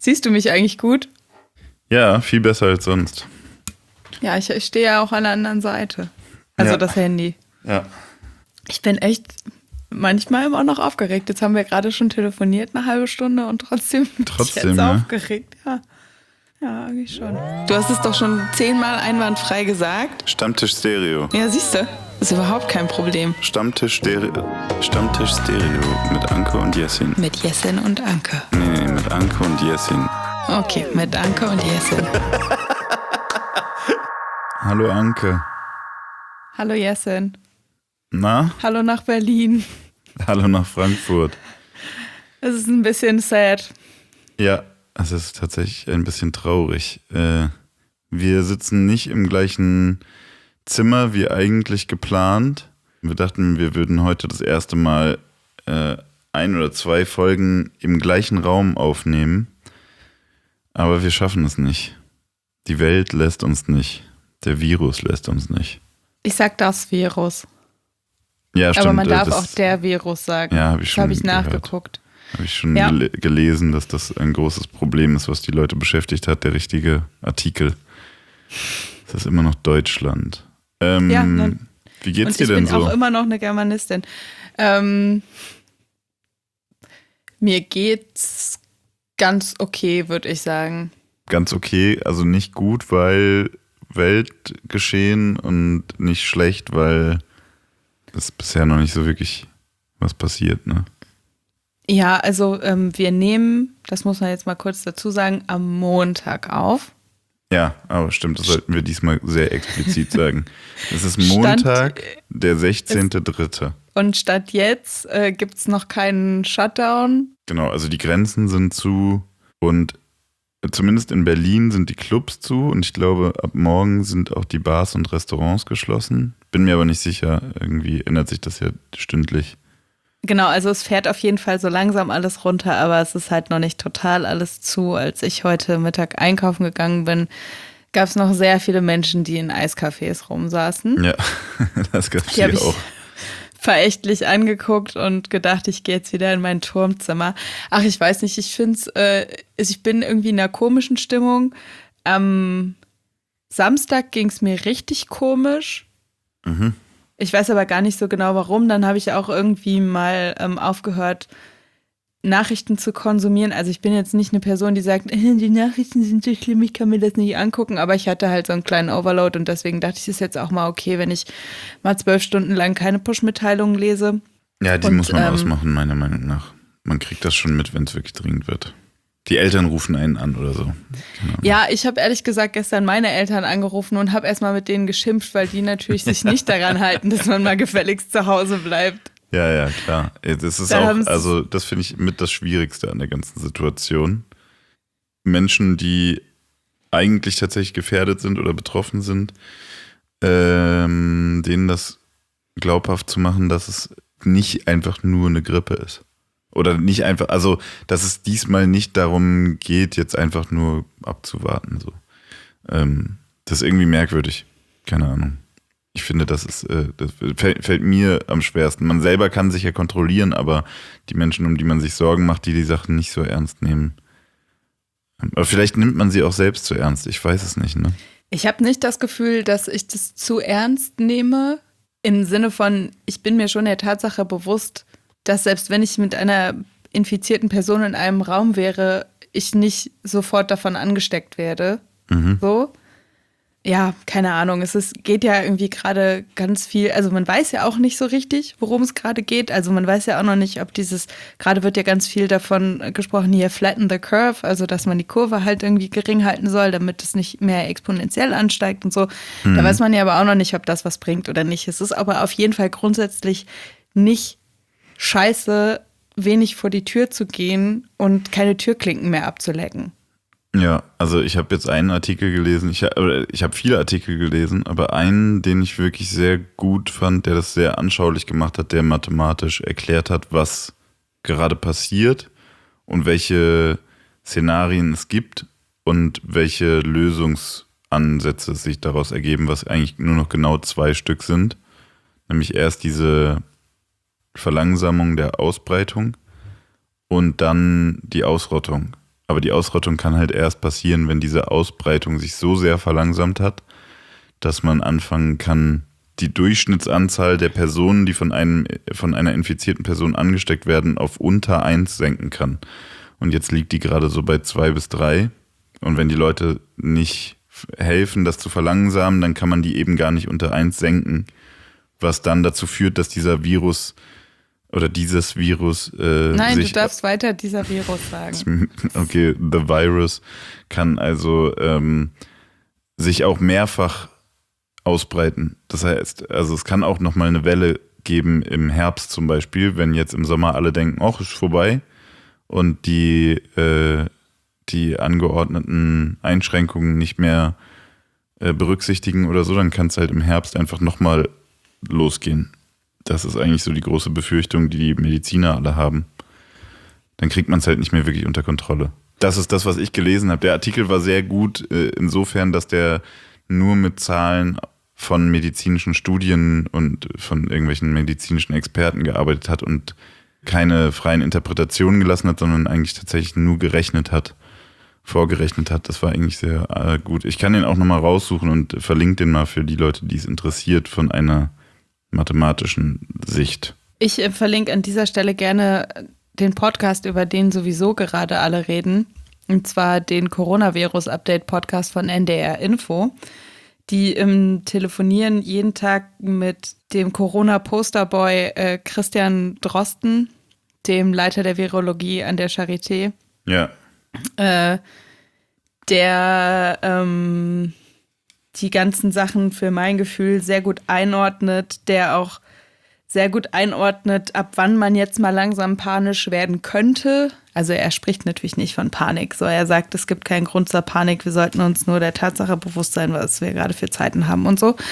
Siehst du mich eigentlich gut? Ja, viel besser als sonst. Ja, ich stehe ja auch an der anderen Seite. Also Ja. das Handy. Ja. Ich bin echt manchmal immer noch aufgeregt. Jetzt haben wir gerade schon telefoniert, eine halbe Stunde und trotzdem bin ich jetzt ja. aufgeregt. Ja, eigentlich schon. Du hast es doch schon 10-mal einwandfrei gesagt. Stammtisch Stereo. Ja, siehst du, ist überhaupt kein Problem. Stammtisch Stereo mit Anke und Jessin. Mit Jessin und Anke. Nee, mit Anke und Jessin. Okay, mit Anke und Jessin. Hallo Anke. Hallo Jessin. Na? Hallo nach Berlin. Hallo nach Frankfurt. Es ist ein bisschen sad. Ja, es ist tatsächlich ein bisschen traurig. Wir sitzen nicht im gleichen Zimmer wie eigentlich geplant. Wir dachten, wir würden heute das erste Mal 1 oder 2 Folgen im gleichen Raum aufnehmen. Aber wir schaffen es nicht. Die Welt lässt uns nicht. Der Virus lässt uns nicht. Ich sag das Virus. Ja, stimmt. Aber man darf auch der Virus sagen. Ja, habe ich schon Das habe ich nachgeguckt. Habe ich schon gelesen, dass das ein großes Problem ist, was die Leute beschäftigt hat. Der richtige Artikel. Das ist immer noch Deutschland. Wie geht's dir denn so? Ich bin auch immer noch eine Germanistin. Mir geht's ganz okay, würde ich sagen. Ganz okay, also nicht gut, weil Weltgeschehen und nicht schlecht, weil es bisher noch nicht so wirklich was passiert, ne? Ja, also wir nehmen, das muss man jetzt mal kurz dazu sagen, am Montag auf. Ja, aber stimmt, das sollten wir diesmal sehr explizit sagen. Es ist Montag, der 16.3. Und statt jetzt gibt es noch keinen Shutdown. Genau, also die Grenzen sind zu und zumindest in Berlin sind die Clubs zu und ich glaube, ab morgen sind auch die Bars und Restaurants geschlossen. Bin mir aber nicht sicher, irgendwie ändert sich das ja stündlich. Genau, also es fährt auf jeden Fall so langsam alles runter, aber es ist halt noch nicht total alles zu. Als ich heute Mittag einkaufen gegangen bin, gab es noch sehr viele Menschen, die in Eiscafés rumsaßen. Ja, das gab es hier auch. Verächtlich angeguckt und gedacht, ich gehe jetzt wieder in mein Turmzimmer. Ach, ich weiß nicht, ich finde es, ich bin irgendwie in einer komischen Stimmung. Am Samstag ging es mir richtig komisch. Mhm. Ich weiß aber gar nicht so genau warum. Dann habe ich auch irgendwie mal aufgehört, Nachrichten zu konsumieren. Also ich bin jetzt nicht eine Person, die sagt, die Nachrichten sind so schlimm, ich kann mir das nicht angucken. Aber ich hatte halt so einen kleinen Overload und deswegen dachte ich, es ist jetzt auch mal okay, wenn ich mal 12 Stunden lang keine Push-Mitteilungen lese. Ja, die muss man ausmachen, meiner Meinung nach. Man kriegt das schon mit, wenn es wirklich dringend wird. Die Eltern rufen einen an oder so. Genau. Ja, ich habe ehrlich gesagt gestern meine Eltern angerufen und habe erstmal mit denen geschimpft, weil die natürlich sich nicht daran halten, dass man mal gefälligst zu Hause bleibt. Ja, klar. Das ist auch, also das finde ich mit das Schwierigste an der ganzen Situation. Menschen, die eigentlich tatsächlich gefährdet sind oder betroffen sind, denen das glaubhaft zu machen, dass es nicht einfach nur eine Grippe ist. Oder nicht einfach, also dass es diesmal nicht darum geht, jetzt einfach nur abzuwarten. So. Das ist irgendwie merkwürdig. Keine Ahnung. Ich finde, das fällt mir am schwersten. Man selber kann sich ja kontrollieren, aber die Menschen, um die man sich Sorgen macht, die Sachen nicht so ernst nehmen. Aber vielleicht nimmt man sie auch selbst zu ernst. Ich weiß es nicht, ne? Ich habe nicht das Gefühl, dass ich das zu ernst nehme. Im Sinne von, ich bin mir schon der Tatsache bewusst, dass selbst wenn ich mit einer infizierten Person in einem Raum wäre, ich nicht sofort davon angesteckt werde. Mhm. So. Ja, keine Ahnung. Geht ja irgendwie gerade ganz viel, also man weiß ja auch nicht so richtig, worum es gerade geht. Also man weiß ja auch noch nicht, ob gerade wird ja ganz viel davon gesprochen, hier flatten the curve, also dass man die Kurve halt irgendwie gering halten soll, damit es nicht mehr exponentiell ansteigt und so. Da weiß man ja aber auch noch nicht, ob das was bringt oder nicht. Es ist aber auf jeden Fall grundsätzlich nicht scheiße, wenig vor die Tür zu gehen und keine Türklinken mehr abzulecken. Ja, also ich habe jetzt einen Artikel gelesen, ich habe viele Artikel gelesen, aber einen, den ich wirklich sehr gut fand, der das sehr anschaulich gemacht hat, der mathematisch erklärt hat, was gerade passiert und welche Szenarien es gibt und welche Lösungsansätze sich daraus ergeben, was eigentlich nur noch genau 2 Stück sind. Nämlich erst diese Verlangsamung der Ausbreitung und dann die Ausrottung. Aber die Ausrottung kann halt erst passieren, wenn diese Ausbreitung sich so sehr verlangsamt hat, dass man anfangen kann, die Durchschnittsanzahl der Personen, die von einer infizierten Person angesteckt werden, auf unter 1 senken kann. Und jetzt liegt die gerade so bei 2 bis 3. Und wenn die Leute nicht helfen, das zu verlangsamen, dann kann man die eben gar nicht unter 1 senken, was dann dazu führt, dass dieses Virus Nein, du darfst weiter dieser Virus sagen. Okay, the virus kann also sich auch mehrfach ausbreiten. Das heißt, also es kann auch nochmal eine Welle geben im Herbst zum Beispiel, wenn jetzt im Sommer alle denken, ach, ist vorbei und die angeordneten Einschränkungen nicht mehr berücksichtigen oder so, dann kann es halt im Herbst einfach nochmal losgehen. Das ist eigentlich so die große Befürchtung, die die Mediziner alle haben. Dann kriegt man es halt nicht mehr wirklich unter Kontrolle. Das ist das, was ich gelesen habe. Der Artikel war sehr gut insofern, dass der nur mit Zahlen von medizinischen Studien und von irgendwelchen medizinischen Experten gearbeitet hat und keine freien Interpretationen gelassen hat, sondern eigentlich tatsächlich nur vorgerechnet hat. Das war eigentlich sehr gut. Ich kann den auch nochmal raussuchen und verlinke den mal für die Leute, die es interessiert, von einer mathematischen Sicht. Ich verlinke an dieser Stelle gerne den Podcast, über den sowieso gerade alle reden. Und zwar den Coronavirus-Update-Podcast von NDR Info. Die telefonieren jeden Tag mit dem Corona-Posterboy Christian Drosten, dem Leiter der Virologie an der Charité. Ja. Der die ganzen Sachen für mein Gefühl sehr gut einordnet, der auch sehr gut einordnet, ab wann man jetzt mal langsam panisch werden könnte. Also er spricht natürlich nicht von Panik. So, er sagt, es gibt keinen Grund zur Panik, wir sollten uns nur der Tatsache bewusst sein, was wir gerade für Zeiten haben und so.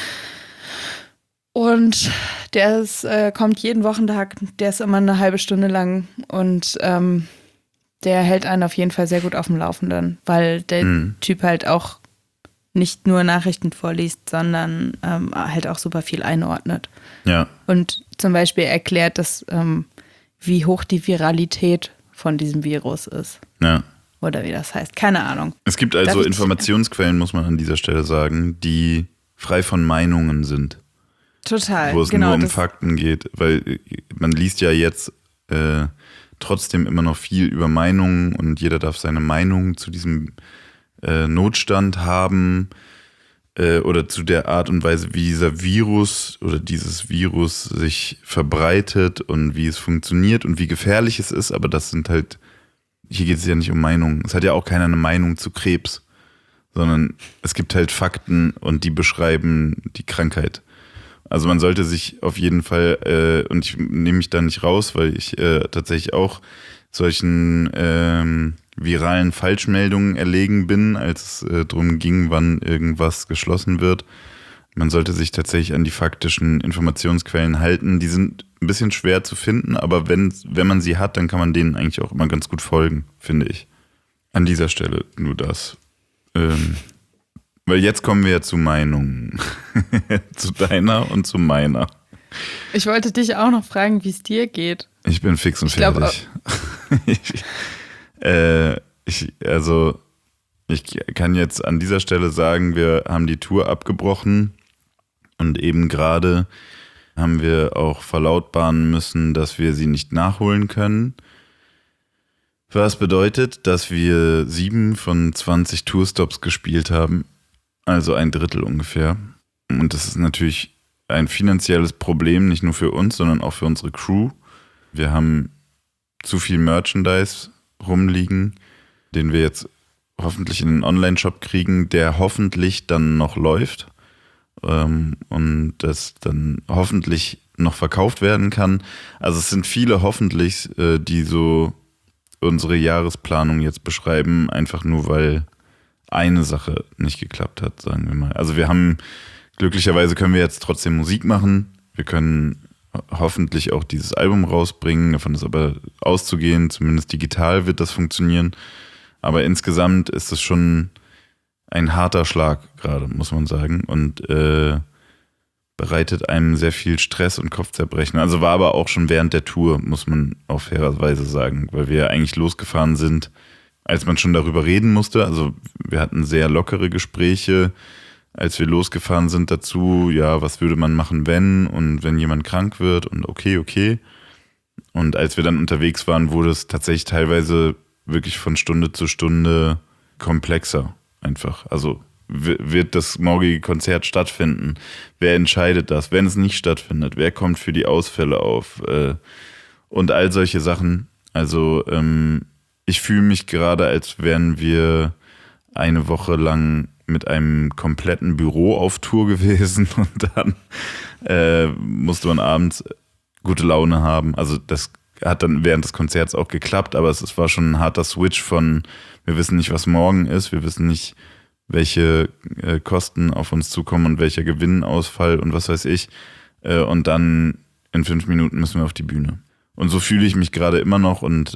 Und der kommt jeden Wochentag, der ist immer eine halbe Stunde lang und der hält einen auf jeden Fall sehr gut auf dem Laufenden, weil der Typ halt auch nicht nur Nachrichten vorliest, sondern halt auch super viel einordnet. Ja. Und zum Beispiel erklärt, wie hoch die Viralität von diesem Virus ist. Ja. Oder wie das heißt. Keine Ahnung. Es gibt also Informationsquellen, muss man an dieser Stelle sagen, die frei von Meinungen sind. Total. Wo es nur um Fakten geht. Weil man liest ja jetzt trotzdem immer noch viel über Meinungen und jeder darf seine Meinung zu diesem Notstand haben oder zu der Art und Weise, wie dieser Virus oder dieses Virus sich verbreitet und wie es funktioniert und wie gefährlich es ist. Aber das sind halt, hier geht es ja nicht um Meinungen. Es hat ja auch keiner eine Meinung zu Krebs, sondern es gibt halt Fakten und die beschreiben die Krankheit. Also man sollte sich auf jeden Fall, und ich nehme mich da nicht raus, weil ich tatsächlich auch solchen viralen Falschmeldungen erlegen bin, als es darum ging, wann irgendwas geschlossen wird. Man sollte sich tatsächlich an die faktischen Informationsquellen halten. Die sind ein bisschen schwer zu finden, aber wenn man sie hat, dann kann man denen eigentlich auch immer ganz gut folgen, finde ich. An dieser Stelle nur das. Weil jetzt kommen wir ja zu Meinungen. Zu deiner und zu meiner. Ich wollte dich auch noch fragen, wie es dir geht. Ich bin fix und fertig. Ich kann jetzt an dieser Stelle sagen, wir haben die Tour abgebrochen und eben gerade haben wir auch verlautbaren müssen, dass wir sie nicht nachholen können. Was bedeutet, dass wir 7 von 20 Tourstops gespielt haben, also ein Drittel ungefähr. Und das ist natürlich ein finanzielles Problem, nicht nur für uns, sondern auch für unsere Crew. Wir haben zu viel Merchandise rumliegen, den wir jetzt hoffentlich in den Online-Shop kriegen, der hoffentlich dann noch läuft und das dann hoffentlich noch verkauft werden kann. Also es sind viele hoffentlich, die so unsere Jahresplanung jetzt beschreiben, einfach nur weil eine Sache nicht geklappt hat, sagen wir mal. Also glücklicherweise können wir jetzt trotzdem Musik machen. Wir können hoffentlich auch dieses Album rausbringen, davon ist aber auszugehen, zumindest digital wird das funktionieren. Aber insgesamt ist es schon ein harter Schlag gerade, muss man sagen. Und bereitet einem sehr viel Stress und Kopfzerbrechen. Also war aber auch schon während der Tour, muss man auf fairerweise sagen, weil wir ja eigentlich losgefahren sind als man schon darüber reden musste. Also wir hatten sehr lockere Gespräche, als wir losgefahren sind dazu, ja, was würde man machen, wenn und wenn jemand krank wird und okay. Und als wir dann unterwegs waren, wurde es tatsächlich teilweise wirklich von Stunde zu Stunde komplexer einfach. Also wird das morgige Konzert stattfinden? Wer entscheidet das? Wenn es nicht stattfindet, wer kommt für die Ausfälle auf? Und all solche Sachen. Also ich fühle mich gerade, als wären wir eine Woche lang mit einem kompletten Büro auf Tour gewesen und dann musste man abends gute Laune haben. Also das hat dann während des Konzerts auch geklappt, aber es war schon ein harter Switch von, wir wissen nicht, was morgen ist, wir wissen nicht, welche Kosten auf uns zukommen und welcher Gewinnausfall und was weiß ich. Und dann in 5 Minuten müssen wir auf die Bühne. Und so fühle ich mich gerade immer noch und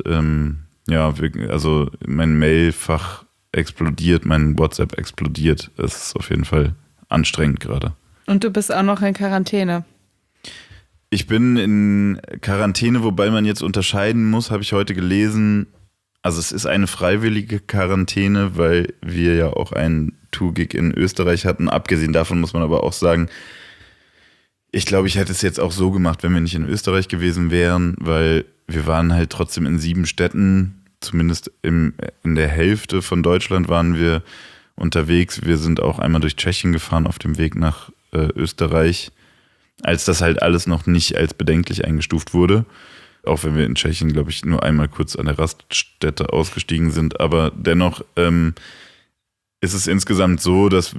also mein Mailfach explodiert, mein WhatsApp explodiert. Es ist auf jeden Fall anstrengend gerade. Und du bist auch noch in Quarantäne. Ich bin in Quarantäne, wobei man jetzt unterscheiden muss, habe ich heute gelesen. Also es ist eine freiwillige Quarantäne, weil wir ja auch einen Tour-Gig in Österreich hatten. Abgesehen davon muss man aber auch sagen, ich glaube, ich hätte es jetzt auch so gemacht, wenn wir nicht in Österreich gewesen wären, weil wir waren halt trotzdem in 7 Städten, zumindest in der Hälfte von Deutschland waren wir unterwegs. Wir sind auch einmal durch Tschechien gefahren auf dem Weg nach Österreich, als das halt alles noch nicht als bedenklich eingestuft wurde. Auch wenn wir in Tschechien, glaube ich, nur einmal kurz an der Raststätte ausgestiegen sind. Aber dennoch ist es insgesamt so, dass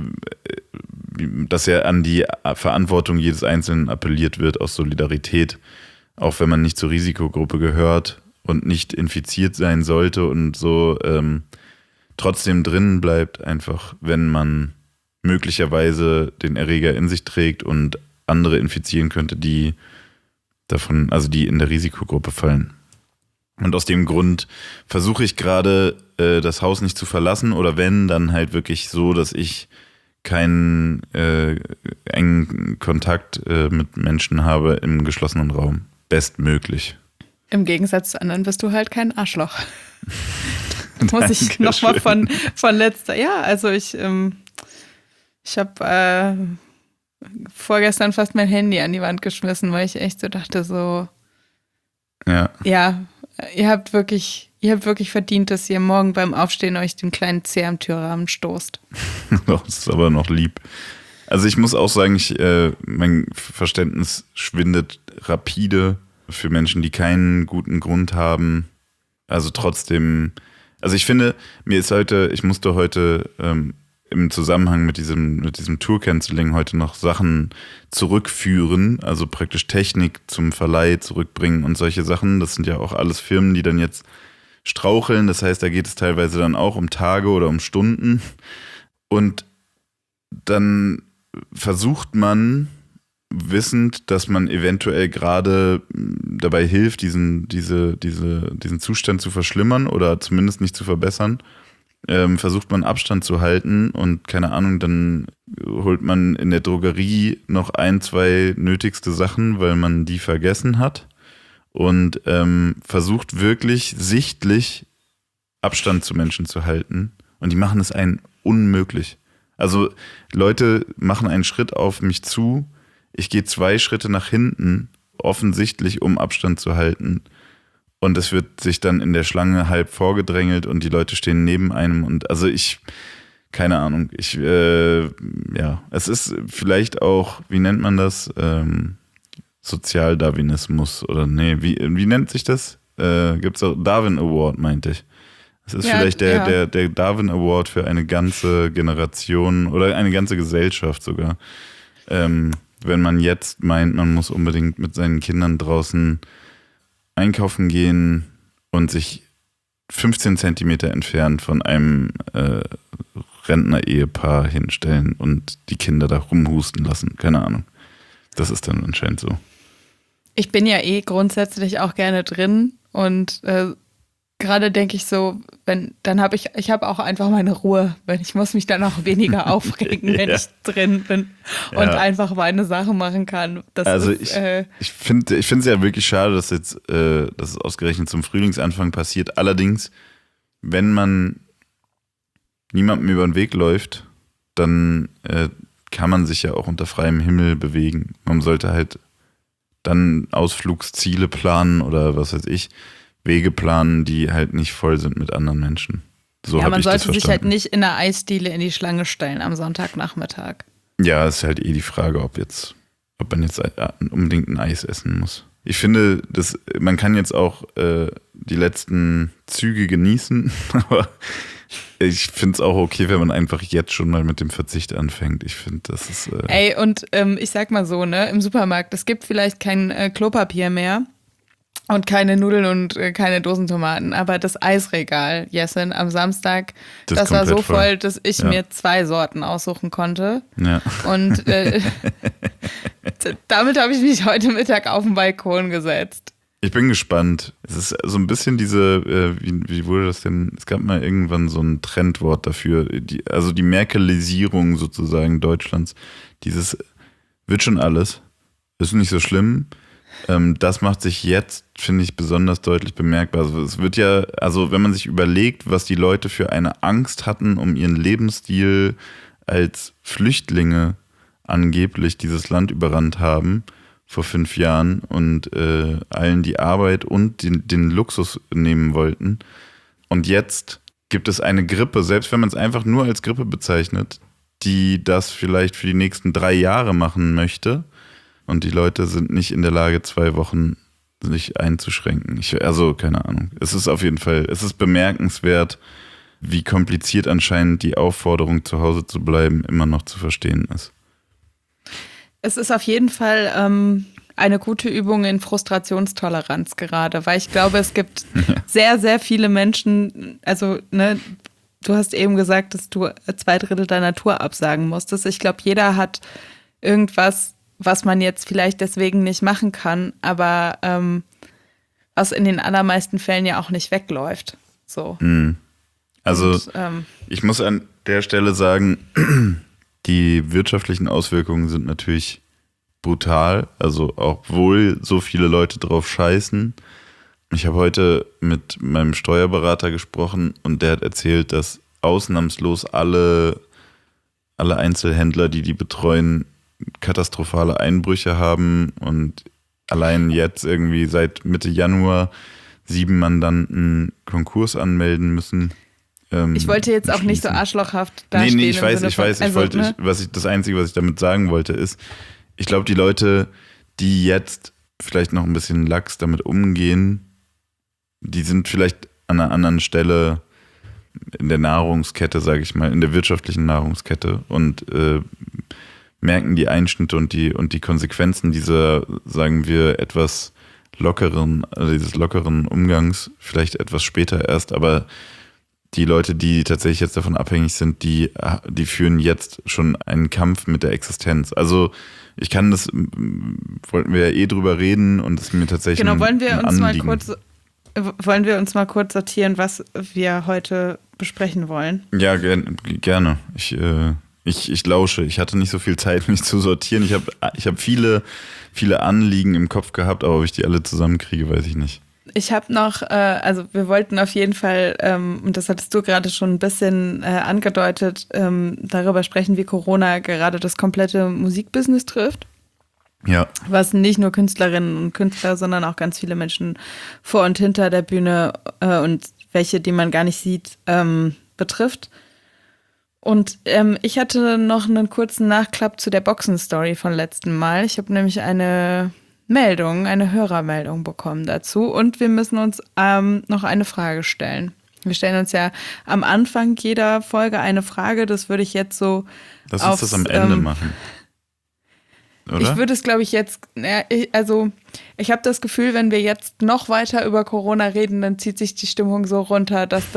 ja an die Verantwortung jedes Einzelnen appelliert wird aus Solidarität, auch wenn man nicht zur Risikogruppe gehört und nicht infiziert sein sollte und so trotzdem drinnen bleibt, einfach wenn man möglicherweise den Erreger in sich trägt und andere infizieren könnte, die in der Risikogruppe fallen. Und aus dem Grund versuche ich gerade, das Haus nicht zu verlassen oder wenn, dann halt wirklich so, dass ich keinen engen Kontakt mit Menschen habe im geschlossenen Raum. Bestmöglich. Im Gegensatz zu anderen bist du halt kein Arschloch. Muss ich nochmal von letzter. Ja, also ich habe vorgestern fast mein Handy an die Wand geschmissen, weil ich echt so dachte, so. Ja, ihr habt wirklich verdient, dass ihr morgen beim Aufstehen euch den kleinen Zeh am Türrahmen stoßt. Das ist aber noch lieb. Also ich muss auch sagen, mein Verständnis schwindet rapide für Menschen, die keinen guten Grund haben. Also trotzdem, also ich finde, ich musste heute im Zusammenhang mit diesem Tour-Canceling heute noch Sachen zurückführen, also praktisch Technik zum Verleih zurückbringen und solche Sachen. Das sind ja auch alles Firmen, die dann jetzt straucheln. Das heißt, da geht es teilweise dann auch um Tage oder um Stunden. Und dann versucht man, wissend, dass man eventuell gerade dabei hilft, diesen Zustand zu verschlimmern oder zumindest nicht zu verbessern, versucht man Abstand zu halten und keine Ahnung, dann holt man in der Drogerie noch 1, 2 nötigste Sachen, weil man die vergessen hat und versucht wirklich sichtlich Abstand zu Menschen zu halten und die machen es einen unmöglich. Also Leute machen einen Schritt auf mich zu, ich gehe 2 Schritte nach hinten, offensichtlich um Abstand zu halten. Und es wird sich dann in der Schlange halb vorgedrängelt und die Leute stehen neben einem. Und also keine Ahnung, es ist vielleicht auch, wie nennt man das? Sozialdarwinismus oder nee, wie nennt sich das? Gibt es auch Darwin Award, meinte ich. Es ist vielleicht der Darwin Award für eine ganze Generation oder eine ganze Gesellschaft sogar. Wenn man jetzt meint, man muss unbedingt mit seinen Kindern draußen einkaufen gehen und sich 15 Zentimeter entfernt von einem Rentner-Ehepaar hinstellen und die Kinder da rumhusten lassen. Keine Ahnung. Das ist dann anscheinend so. Ich bin ja grundsätzlich auch gerne drin und gerade denke ich so, ich habe auch einfach meine Ruhe, wenn ich muss mich dann auch weniger aufregen, wenn ich drin bin und einfach meine Sachen machen kann. Ich finde es ja wirklich schade, dass es ausgerechnet zum Frühlingsanfang passiert. Allerdings wenn man niemandem über den Weg läuft, dann kann man sich ja auch unter freiem Himmel bewegen. Man sollte halt dann Ausflugsziele planen oder was weiß ich, Wege planen, die halt nicht voll sind mit anderen Menschen. So Ja, man habe ich das sollte sich halt verstanden. nicht in der Eisdiele in die Schlange stellen am Sonntagnachmittag. Ja, ist halt die Frage, ob man jetzt unbedingt ein Eis essen muss. Ich finde, man kann jetzt auch die letzten Züge genießen, aber ich finde es auch okay, wenn man einfach jetzt schon mal mit dem Verzicht anfängt. Ich finde, das ist. Ey, und ich sag mal so, ne, im Supermarkt, es gibt vielleicht kein Klopapier mehr und keine Nudeln und keine Dosentomaten, aber das Eisregal, Jessin, am Samstag, das war so komplett voll, dass ich Ja. mir 2 Sorten aussuchen konnte. Ja. Und damit habe ich mich heute Mittag auf den Balkon gesetzt. Ich bin gespannt. Es ist so ein bisschen diese, wie wurde das denn? Es gab mal irgendwann so ein Trendwort dafür, also die Merkelisierung sozusagen Deutschlands. Dieses wird schon alles, ist nicht so schlimm. Das macht sich jetzt, finde ich, besonders deutlich bemerkbar. Also es wird ja, also wenn man sich überlegt, was die Leute für eine Angst hatten um ihren Lebensstil als Flüchtlinge angeblich dieses Land überrannt haben vor 5 Jahren und allen die Arbeit und den Luxus nehmen wollten. Und jetzt gibt es eine Grippe, selbst wenn man es einfach nur als Grippe bezeichnet, die das vielleicht für die nächsten 3 Jahre machen möchte. Und die Leute sind nicht in der Lage, 2 Wochen sich einzuschränken. Also, keine Ahnung. Es ist auf jeden Fall, es ist bemerkenswert, wie kompliziert anscheinend die Aufforderung, zu Hause zu bleiben, immer noch zu verstehen ist. Es ist auf jeden Fall eine gute Übung in Frustrationstoleranz gerade, weil ich glaube, es gibt sehr, sehr viele Menschen, also, ne, du hast eben gesagt, dass du 2/3 deiner Tour absagen musstest. Ich glaube, jeder hat irgendwas, was man jetzt vielleicht deswegen nicht machen kann, aber was in den allermeisten Fällen ja auch nicht wegläuft. So. Also, Und, ich muss an der Stelle sagen, die wirtschaftlichen Auswirkungen sind natürlich brutal. Also, obwohl so viele Leute drauf scheißen. Ich habe heute mit meinem Steuerberater gesprochen und der hat erzählt, dass ausnahmslos alle Einzelhändler, die betreuen, katastrophale Einbrüche haben und allein jetzt irgendwie seit Mitte Januar 7 Mandanten Konkurs anmelden müssen. ich wollte jetzt auch nicht so schließen. arschlochhaft dastehen. Nee, ich im weiß, Sinne von- ne? das Einzige, was ich damit sagen wollte, ist, ich glaube, die Leute, die jetzt vielleicht noch ein bisschen lax damit umgehen, die sind vielleicht an einer anderen Stelle in der Nahrungskette, sage ich mal, in der wirtschaftlichen Nahrungskette und merken die Einschnitte und die Konsequenzen dieser, sagen wir, etwas lockeren, also dieses lockeren Umgangs vielleicht etwas später erst, aber die Leute, die tatsächlich jetzt davon abhängig sind, die führen jetzt schon einen Kampf mit der Existenz. Also ich kann das, wollten wir ja drüber reden und es ist mir tatsächlich Genau, wollen wir uns mal Anliegen. kurz sortieren, was wir heute besprechen wollen? Ja, gerne. Ich lausche. Ich hatte nicht so viel Zeit, mich zu sortieren. Ich hab viele Anliegen im Kopf gehabt, aber ob ich die alle zusammenkriege, weiß ich nicht. Ich habe noch, also wir wollten auf jeden Fall, und das hattest du gerade schon ein bisschen angedeutet, darüber sprechen, wie Corona gerade das komplette Musikbusiness trifft. Ja. Was nicht nur Künstlerinnen und Künstler, sondern auch ganz viele Menschen vor und hinter der Bühne und welche, die man gar nicht sieht, betrifft. Und ich hatte noch einen kurzen Nachklapp zu der Boxen-Story von letzten Mal. Ich habe nämlich eine Hörermeldung bekommen dazu und wir müssen uns noch eine Frage stellen. Wir stellen uns ja am Anfang jeder Folge eine Frage, das würde ich jetzt so Lass uns das am Ende machen. Oder? Ich würde es, glaube ich, jetzt, ich habe das Gefühl, wenn wir jetzt noch weiter über Corona reden, dann zieht sich die Stimmung so runter, dass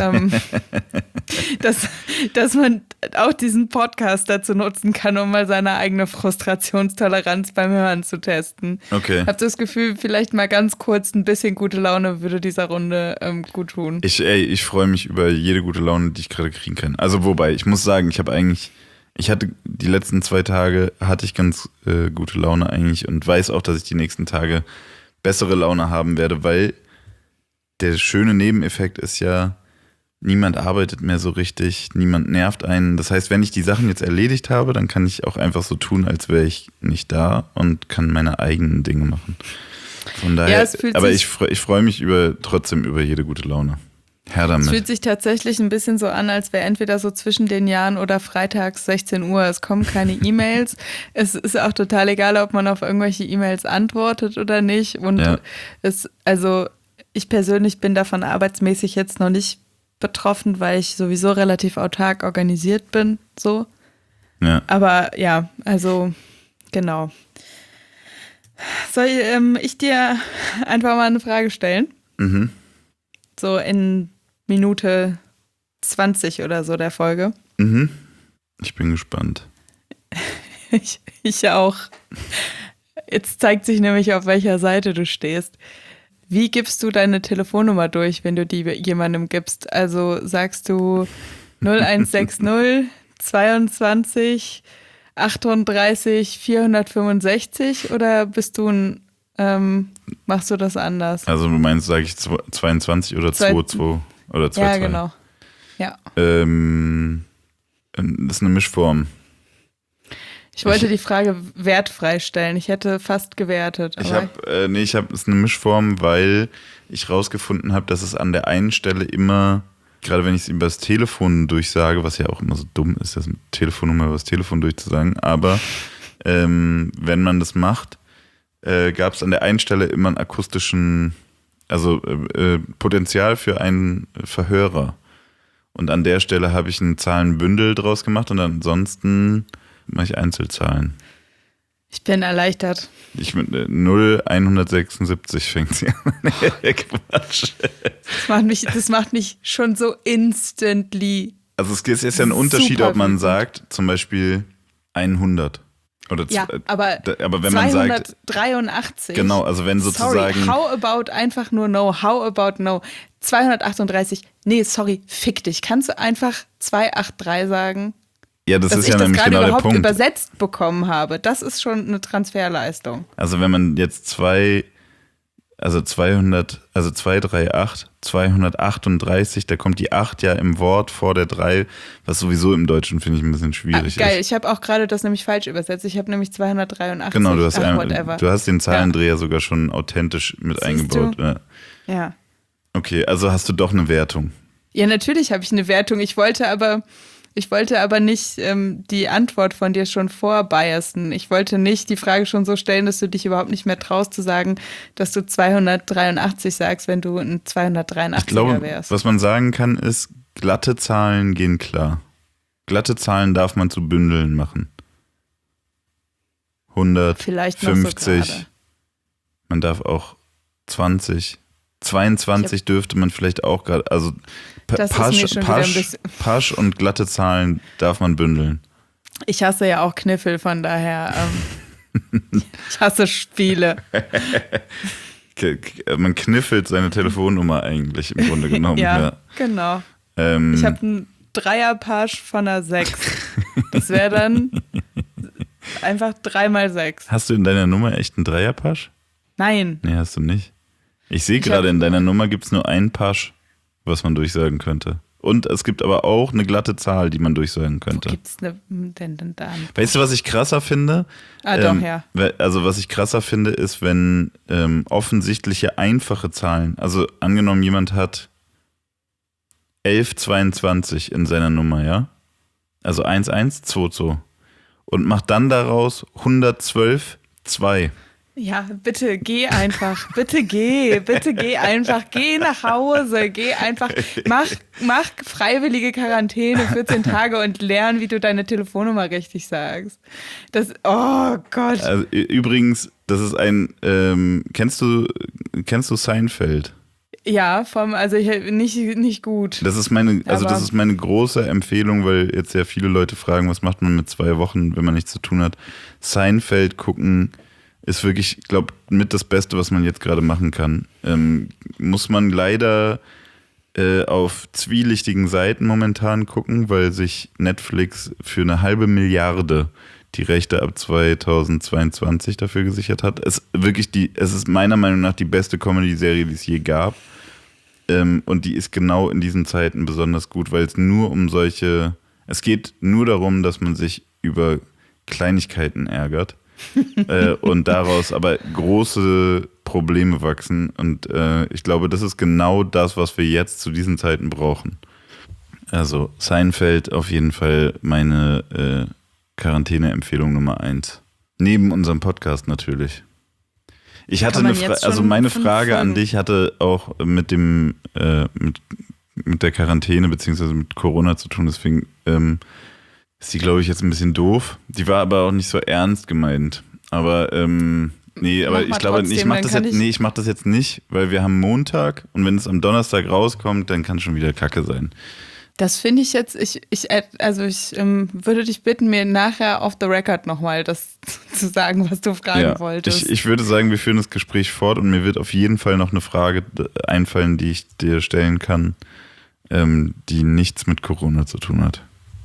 dass man auch diesen Podcast dazu nutzen kann, um mal seine eigene Frustrationstoleranz beim Hören zu testen. Okay. Ich habe das Gefühl, vielleicht mal ganz kurz ein bisschen gute Laune würde dieser Runde gut tun. Ich freue mich über jede gute Laune, die ich gerade kriegen kann. Also wobei, ich muss sagen, ich hatte die letzten 2 Tage hatte ich ganz gute Laune eigentlich und weiß auch, dass ich die nächsten Tage bessere Laune haben werde, weil der schöne Nebeneffekt ist ja, Niemand arbeitet mehr so richtig, niemand nervt einen. Das heißt, wenn ich die Sachen jetzt erledigt habe, dann kann ich auch einfach so tun, als wäre ich nicht da und kann meine eigenen Dinge machen. Von daher, aber ich freue mich trotzdem über jede gute Laune. Her damit. Es fühlt sich tatsächlich ein bisschen so an, als wäre entweder so zwischen den Jahren oder freitags 16 Uhr. Es kommen keine E-Mails. Es ist auch total egal, ob man auf irgendwelche E-Mails antwortet oder nicht. Und ich persönlich bin davon arbeitsmäßig jetzt noch nicht betroffen, weil ich sowieso relativ autark organisiert bin. So. Ja. Aber ja, also genau. Soll ich dir einfach mal eine Frage stellen? Mhm. So in Minute 20 oder so der Folge. Mhm. Ich bin gespannt. Ich auch. Jetzt zeigt sich nämlich, auf welcher Seite du stehst. Wie gibst du deine Telefonnummer durch, wenn du die jemandem gibst? Also sagst du 0160 22 38 465 oder machst du das anders? Also du meinst, sage ich 22 oder 22 oder 22? Ja, genau. Ja. Das ist eine Mischform. Ich wollte die Frage wertfrei stellen. Ich hätte fast gewertet. Es ist eine Mischform, weil ich rausgefunden habe, dass es an der einen Stelle immer, gerade wenn ich es über das Telefon durchsage, was ja auch immer so dumm ist, das Telefonnummer über das Telefon durchzusagen, aber wenn man das macht, gab es an der einen Stelle immer einen akustischen, also Potenzial für einen Verhörer. Und an der Stelle habe ich ein Zahlenbündel draus gemacht und ansonsten mache ich Einzelzahlen. Ich bin erleichtert. 0,176 fängt sie an. Quatsch. Das macht mich schon so instantly. Also es ist ja ein Unterschied, ob man sagt, zum Beispiel 100. Oder aber wenn man sagt 283. Genau, also wenn sozusagen. Sorry, how about einfach nur no? How about no? 238. Nee, sorry, fick dich. Kannst du einfach 283 sagen? Ja, das ist ja nämlich genau der Punkt. Dass ich das gerade überhaupt übersetzt bekommen habe, das ist schon eine Transferleistung. Also wenn man jetzt 238, 238, da kommt die 8 ja im Wort vor der 3, was sowieso im Deutschen, finde ich, ein bisschen schwierig ist. Geil, ich habe auch gerade das nämlich falsch übersetzt. Ich habe nämlich 283. Genau, du hast den Zahlendreher sogar schon authentisch mit eingebaut. Ja. Okay, also hast du doch eine Wertung. Ja, natürlich habe ich eine Wertung. Ich wollte aber nicht die Antwort von dir schon vorbiasen. Ich wollte nicht die Frage schon so stellen, dass du dich überhaupt nicht mehr traust zu sagen, dass du 283 sagst, wenn du ein 283er ich glaube, wärst. Was man sagen kann, ist, glatte Zahlen gehen klar. Glatte Zahlen darf man zu Bündeln machen. 100, vielleicht 50, so man darf auch 20, 22 dürfte man vielleicht auch gerade, also Pasch und glatte Zahlen darf man bündeln. Ich hasse ja auch Kniffel, von daher ich hasse Spiele. Man kniffelt seine Telefonnummer eigentlich im Grunde genommen. Ja, genau. Ich habe einen Dreierpasch von einer 6. Das wäre dann einfach 3x6. Hast du in deiner Nummer echt einen Dreierpasch? Nein. Nee, hast du nicht. Ich sehe gerade, in deiner Nummer gibt es nur einen Pasch, was man durchsagen könnte. Und es gibt aber auch eine glatte Zahl, die man durchsagen könnte. Wo gibt's denn dann? Weißt du, was ich krasser finde? Doch, ja. Also was ich krasser finde, ist, wenn offensichtliche einfache Zahlen, also angenommen, jemand hat 1122 in seiner Nummer, ja? Also 1122 und macht dann daraus 112,2. Ja, bitte geh einfach, bitte geh einfach, geh nach Hause, geh einfach, mach freiwillige Quarantäne 14 Tage und lern, wie du deine Telefonnummer richtig sagst. Oh Gott. Also, übrigens, das ist kennst du Seinfeld? Ja, nicht gut. Das ist meine große Empfehlung, weil jetzt ja viele Leute fragen, was macht man mit 2 Wochen, wenn man nichts zu tun hat. Seinfeld gucken ist wirklich, ich glaube, mit das Beste, was man jetzt gerade machen kann. Muss man leider auf zwielichtigen Seiten momentan gucken, weil sich Netflix für 500 Milliarden die Rechte ab 2022 dafür gesichert hat. Es ist meiner Meinung nach die beste Comedy-Serie, die es je gab. Und die ist genau in diesen Zeiten besonders gut, weil es geht nur darum, dass man sich über Kleinigkeiten ärgert und daraus aber große Probleme wachsen. Und ich glaube, das ist genau das, was wir jetzt zu diesen Zeiten brauchen. Also Seinfeld auf jeden Fall meine Quarantäne-Empfehlung Nummer 1. Neben unserem Podcast natürlich. Ich hatte meine Frage an dich hatte auch mit der Quarantäne beziehungsweise mit Corona zu tun, deswegen ist die, glaube ich, jetzt ein bisschen doof. Die war aber auch nicht so ernst gemeint. Aber ich glaube, ich mache das jetzt nicht, weil wir haben Montag und wenn es am Donnerstag rauskommt, dann kann es schon wieder Kacke sein. Das finde ich jetzt, ich würde dich bitten, mir nachher off the record nochmal das zu sagen, was du fragen wolltest. Ich würde sagen, wir führen das Gespräch fort und mir wird auf jeden Fall noch eine Frage einfallen, die ich dir stellen kann, die nichts mit Corona zu tun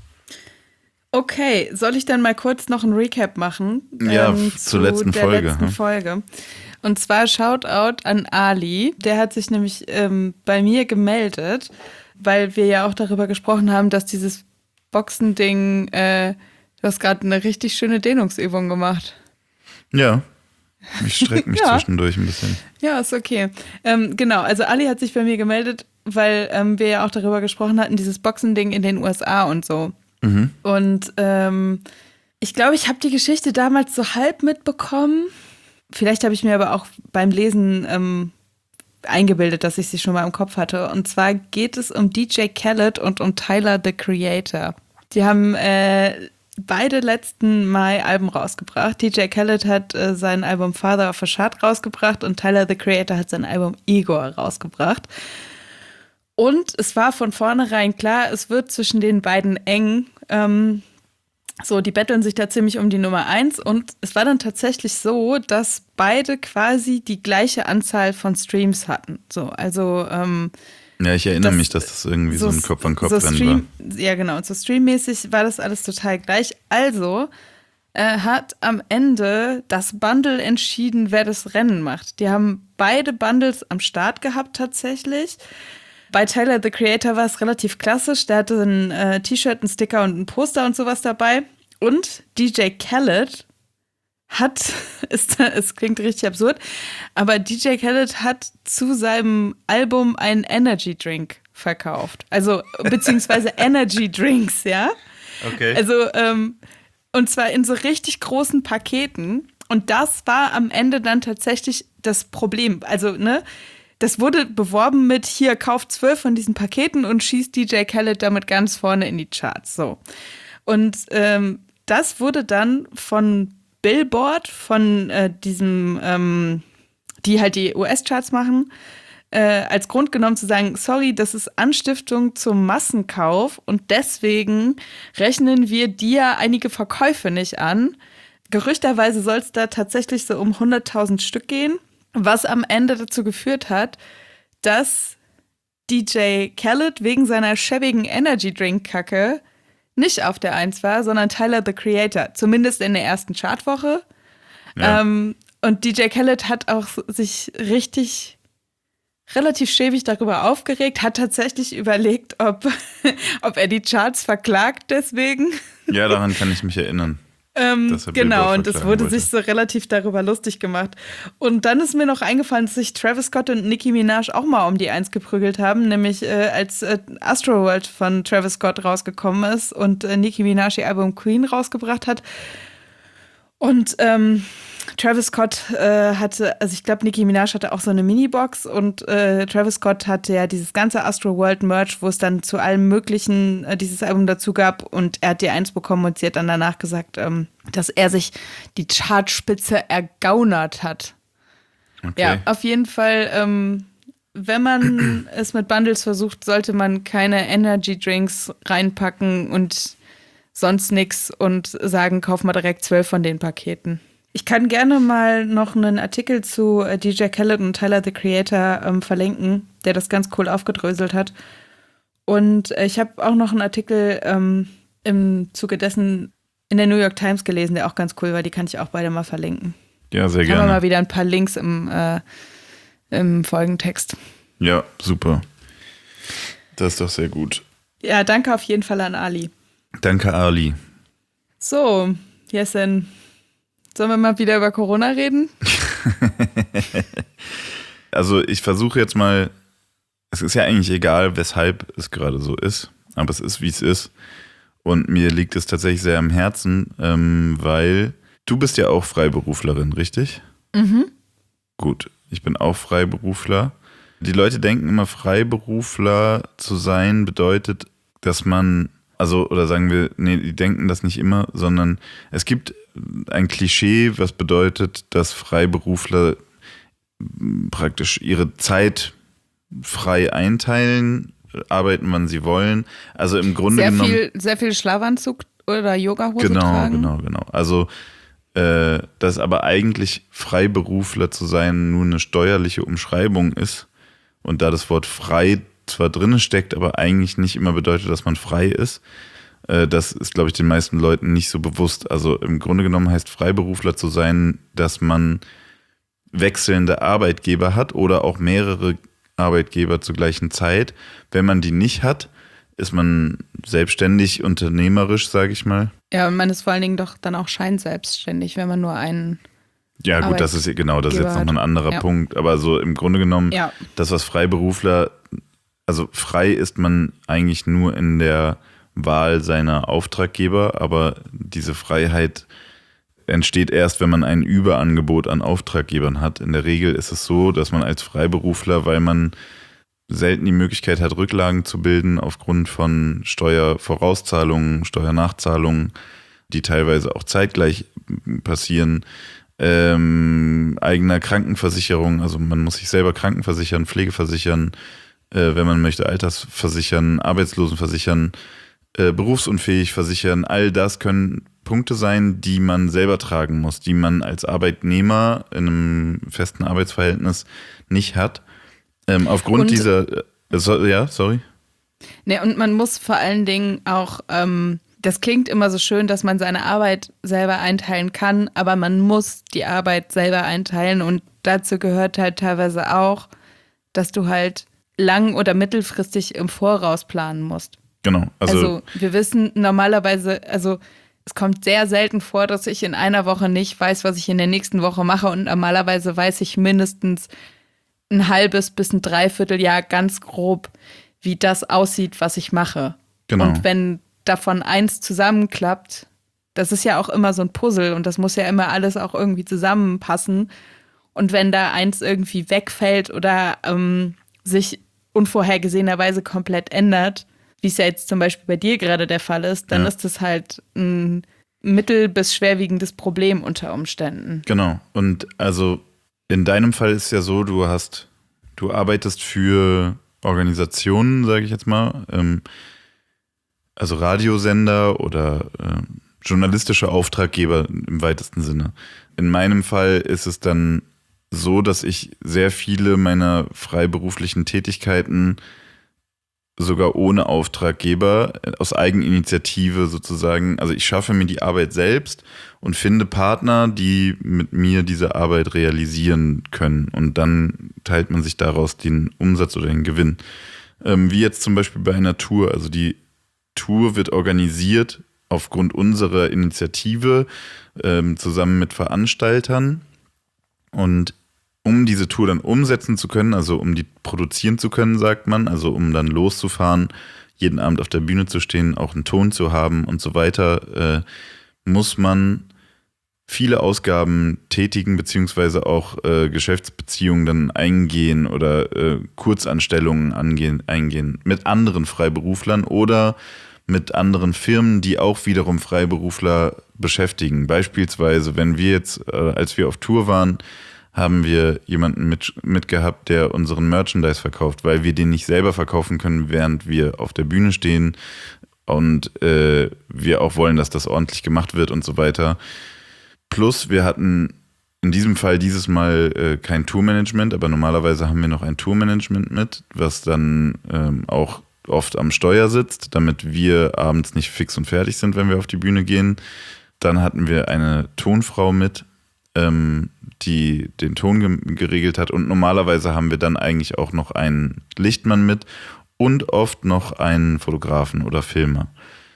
Okay, soll ich dann mal kurz noch ein Recap machen? Ja, zur letzten Folge. Und zwar Shoutout an Ali, der hat sich nämlich bei mir gemeldet, weil wir ja auch darüber gesprochen haben, dass dieses Boxen-Ding, du hast gerade eine richtig schöne Dehnungsübung gemacht. Ja, ich strecke mich zwischendurch ein bisschen. Ja, ist okay. Genau, also Ali hat sich bei mir gemeldet, weil wir ja auch darüber gesprochen hatten, dieses Boxen-Ding in den USA und so. Mhm. Und ich glaube, ich habe die Geschichte damals so halb mitbekommen. Vielleicht habe ich mir aber auch beim Lesen eingebildet, dass ich sie schon mal im Kopf hatte. Und zwar geht es um DJ Khaled und um Tyler, the Creator. Die haben beide letzten Mai Alben rausgebracht. DJ Khaled hat sein Album Father of a Shard rausgebracht und Tyler, the Creator, hat sein Album Igor rausgebracht. Und es war von vornherein klar, es wird zwischen den beiden eng. Die betteln sich da ziemlich um die Nummer 1 und es war dann tatsächlich so, dass beide quasi die gleiche Anzahl von Streams hatten. Ich erinnere mich, dass das irgendwie so ein Kopf-an-Kopf-Rennen war. Ja, genau. Und so streammäßig war das alles total gleich. Also hat am Ende das Bundle entschieden, wer das Rennen macht. Die haben beide Bundles am Start gehabt tatsächlich. Bei Tyler, the Creator, war es relativ klassisch. Der hatte ein T-Shirt, einen Sticker und ein Poster und sowas dabei. Und DJ Khaled es klingt richtig absurd, aber DJ Khaled hat zu seinem Album einen Energy Drink verkauft. Also, beziehungsweise Energy Drinks, ja? Okay. Also, und zwar in so richtig großen Paketen. Und das war am Ende dann tatsächlich das Problem. Also, ne? Das wurde beworben mit, hier, kauft 12 von diesen Paketen und schießt DJ Khaled damit ganz vorne in die Charts. So. Und das wurde dann von Billboard, von diesem, die halt die US-Charts machen, als Grund genommen zu sagen, sorry, das ist Anstiftung zum Massenkauf und deswegen rechnen wir dir einige Verkäufe nicht an. Gerüchterweise soll es da tatsächlich so um 100.000 Stück gehen. Was am Ende dazu geführt hat, dass DJ Khaled wegen seiner schäbigen Energy-Drink-Kacke nicht auf der 1 war, sondern Tyler, the Creator. Zumindest in der ersten Chartwoche. Ja. Und DJ Khaled hat auch sich relativ schäbig darüber aufgeregt, hat tatsächlich überlegt, ob er die Charts verklagt deswegen. Ja, daran kann ich mich erinnern. Genau, und es wurde sich so relativ darüber lustig gemacht. Und dann ist mir noch eingefallen, dass sich Travis Scott und Nicki Minaj auch mal um die 1 geprügelt haben, nämlich als Astroworld von Travis Scott rausgekommen ist und Nicki Minaj ihr Album Queen rausgebracht hat. Und Travis Scott ich glaube, Nicki Minaj hatte auch so eine Minibox und Travis Scott hatte ja dieses ganze Astroworld-Merch, wo es dann zu allem Möglichen dieses Album dazu gab und er hat die 1 bekommen und sie hat dann danach gesagt, dass er sich die Chartspitze ergaunert hat. Okay. Ja, auf jeden Fall, wenn man es mit Bundles versucht, sollte man keine Energy-Drinks reinpacken und sonst nichts und sagen, kauf mal direkt 12 von den Paketen. Ich kann gerne mal noch einen Artikel zu DJ Khaled und Tyler, the Creator verlinken, der das ganz cool aufgedröselt hat. Und ich habe auch noch einen Artikel im Zuge dessen in der New York Times gelesen, der auch ganz cool war. Die kann ich auch beide mal verlinken. Ja, sehr gerne. Haben wir mal wieder ein paar Links im Folgentext. Ja, super. Das ist doch sehr gut. Ja, danke auf jeden Fall an Ali. Danke, Ali. So, Jessen, sollen wir mal wieder über Corona reden? Also ich versuche jetzt mal, es ist ja eigentlich egal, weshalb es gerade so ist, aber es ist, wie es ist. Und mir liegt es tatsächlich sehr am Herzen, weil du bist ja auch Freiberuflerin, richtig? Mhm. Gut, ich bin auch Freiberufler. Die Leute denken immer, Freiberufler zu sein bedeutet, dass man, also, oder sagen wir, nee, die denken das nicht immer, sondern es gibt ein Klischee, was bedeutet, dass Freiberufler praktisch ihre Zeit frei einteilen, arbeiten, wann sie wollen. Also im Grunde genommen. Sehr viel Schlafanzug oder Yogahose tragen. Genau. Also dass aber eigentlich Freiberufler zu sein nur eine steuerliche Umschreibung ist und da das Wort frei zwar drin steckt, aber eigentlich nicht immer bedeutet, dass man frei ist. Das ist, glaube ich, den meisten Leuten nicht so bewusst. Also im Grunde genommen heißt Freiberufler zu sein, dass man wechselnde Arbeitgeber hat oder auch mehrere Arbeitgeber zur gleichen Zeit. Wenn man die nicht hat, ist man selbstständig, unternehmerisch, sage ich mal. Ja, und man ist vor allen Dingen doch dann auch scheinselbstständig, wenn man nur einen. Ja, gut, das ist genau, das ist jetzt nochmal ein anderer Punkt. Aber so im Grunde genommen, das, was Freiberufler, also frei ist man eigentlich nur in der Wahl seiner Auftraggeber, aber diese Freiheit entsteht erst, wenn man ein Überangebot an Auftraggebern hat. In der Regel ist es so, dass man als Freiberufler, weil man selten die Möglichkeit hat, Rücklagen zu bilden aufgrund von Steuervorauszahlungen, Steuernachzahlungen, die teilweise auch zeitgleich passieren, eigener Krankenversicherung, also man muss sich selber krankenversichern, Pflegeversichern, wenn man möchte, Altersversichern, Arbeitslosenversichern, berufsunfähig versichern, all das können Punkte sein, die man selber tragen muss, die man als Arbeitnehmer in einem festen Arbeitsverhältnis nicht hat. Aufgrund dieser, sorry. Ne, und man muss vor allen Dingen auch, das klingt immer so schön, dass man seine Arbeit selber einteilen kann, aber man muss die Arbeit selber einteilen und dazu gehört halt teilweise auch, dass du halt lang- oder mittelfristig im Voraus planen musst. Genau. Also wir wissen normalerweise, also es kommt sehr selten vor, dass ich in einer Woche nicht weiß, was ich in der nächsten Woche mache und normalerweise weiß ich mindestens ein halbes bis ein Dreivierteljahr ganz grob, wie das aussieht, was ich mache. Genau. Und wenn davon eins zusammenklappt, das ist ja auch immer so ein Puzzle und das muss ja immer alles auch irgendwie zusammenpassen. Und wenn da eins irgendwie wegfällt oder sich unvorhergesehenerweise komplett ändert, wie es ja jetzt zum Beispiel bei dir gerade der Fall ist, dann ist das halt ein mittel- bis schwerwiegendes Problem unter Umständen. Genau. Und also in deinem Fall ist ja so, du arbeitest für Organisationen, sage ich jetzt mal, also Radiosender oder journalistische Auftraggeber im weitesten Sinne. In meinem Fall ist es dann so, dass ich sehr viele meiner freiberuflichen Tätigkeiten sogar ohne Auftraggeber aus Eigeninitiative sozusagen, also ich schaffe mir die Arbeit selbst und finde Partner, die mit mir diese Arbeit realisieren können und dann teilt man sich daraus den Umsatz oder den Gewinn. Wie jetzt zum Beispiel bei einer Tour, also die Tour wird organisiert aufgrund unserer Initiative zusammen mit Veranstaltern und um diese Tour dann umsetzen zu können, also um die produzieren zu können, sagt man, also um dann loszufahren, jeden Abend auf der Bühne zu stehen, auch einen Ton zu haben und so weiter, muss man viele Ausgaben tätigen, beziehungsweise auch Geschäftsbeziehungen dann eingehen oder Kurzanstellungen eingehen mit anderen Freiberuflern oder mit anderen Firmen, die auch wiederum Freiberufler beschäftigen. Beispielsweise, wenn wir jetzt, als wir auf Tour waren, haben wir jemanden mitgehabt, der unseren Merchandise verkauft, weil wir den nicht selber verkaufen können, während wir auf der Bühne stehen und wir auch wollen, dass das ordentlich gemacht wird und so weiter. Plus wir hatten in diesem Fall dieses Mal kein Tourmanagement, aber normalerweise haben wir noch ein Tourmanagement mit, was dann auch oft am Steuer sitzt, damit wir abends nicht fix und fertig sind, wenn wir auf die Bühne gehen. Dann hatten wir eine Tonfrau mit, die den Ton geregelt hat und normalerweise haben wir dann eigentlich auch noch einen Lichtmann mit und oft noch einen Fotografen oder Filmer.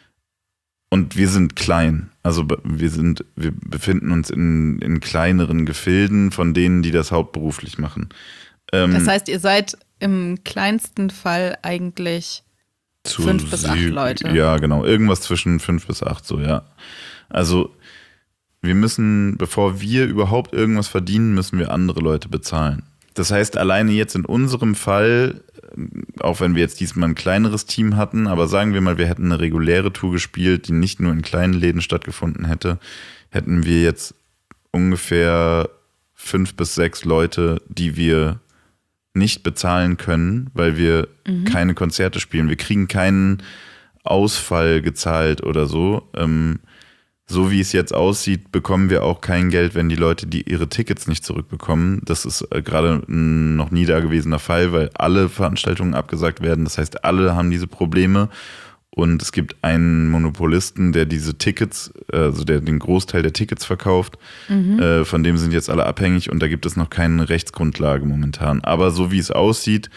Und wir sind klein. Also wir befinden uns in kleineren Gefilden von denen, die das hauptberuflich machen. Das heißt, ihr seid im kleinsten Fall eigentlich 5 bis 8 Leute. Ja, genau. Irgendwas zwischen 5 bis 8, so, ja. Also wir müssen, bevor wir überhaupt irgendwas verdienen, müssen wir andere Leute bezahlen. Das heißt, alleine jetzt in unserem Fall, auch wenn wir jetzt diesmal ein kleineres Team hatten, aber sagen wir mal, wir hätten eine reguläre Tour gespielt, die nicht nur in kleinen Läden stattgefunden hätte, hätten wir jetzt ungefähr 5 bis 6 Leute, die wir nicht bezahlen können, weil wir keine Konzerte spielen. Wir kriegen keinen Ausfall gezahlt oder so. So wie es jetzt aussieht, bekommen wir auch kein Geld, wenn die Leute ihre Tickets nicht zurückbekommen. Das ist gerade ein noch nie dagewesener Fall, weil alle Veranstaltungen abgesagt werden. Das heißt, alle haben diese Probleme. Und es gibt einen Monopolisten, der diese Tickets, also der den Großteil der Tickets verkauft. Von dem sind jetzt alle abhängig und da gibt es noch keine Rechtsgrundlage momentan. Aber so wie es aussieht,